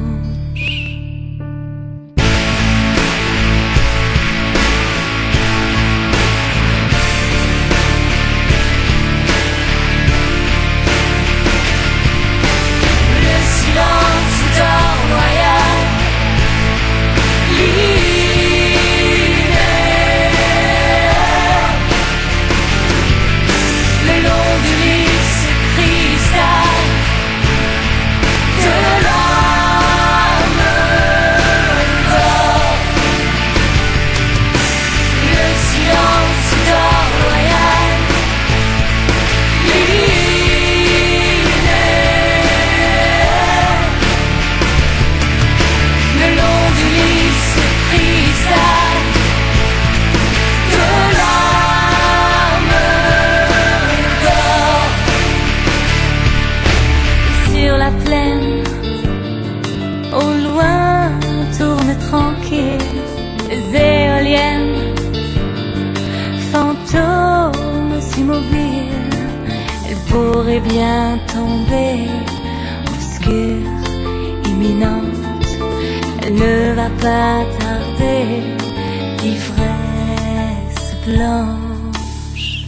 [SPEAKER 2] Bien tombée, obscure, imminente, elle ne va pas tarder, l'ivresse blanche,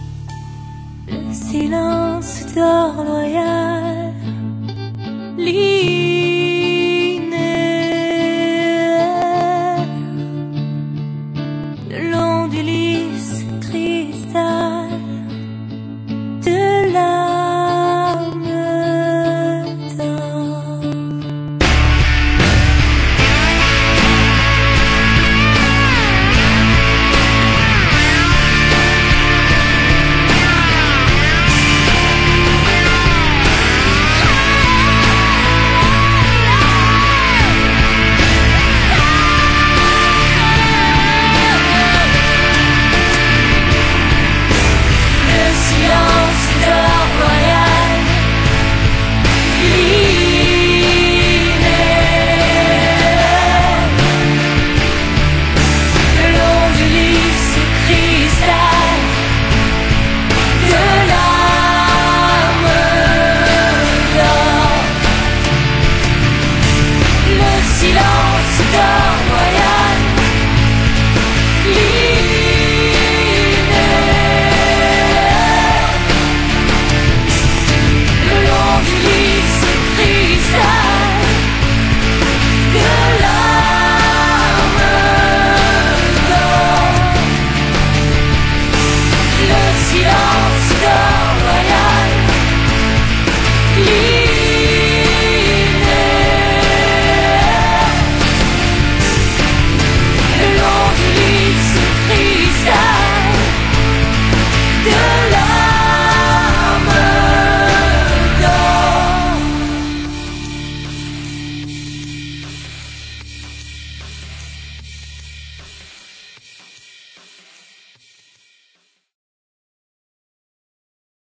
[SPEAKER 2] le silence d'or loyal.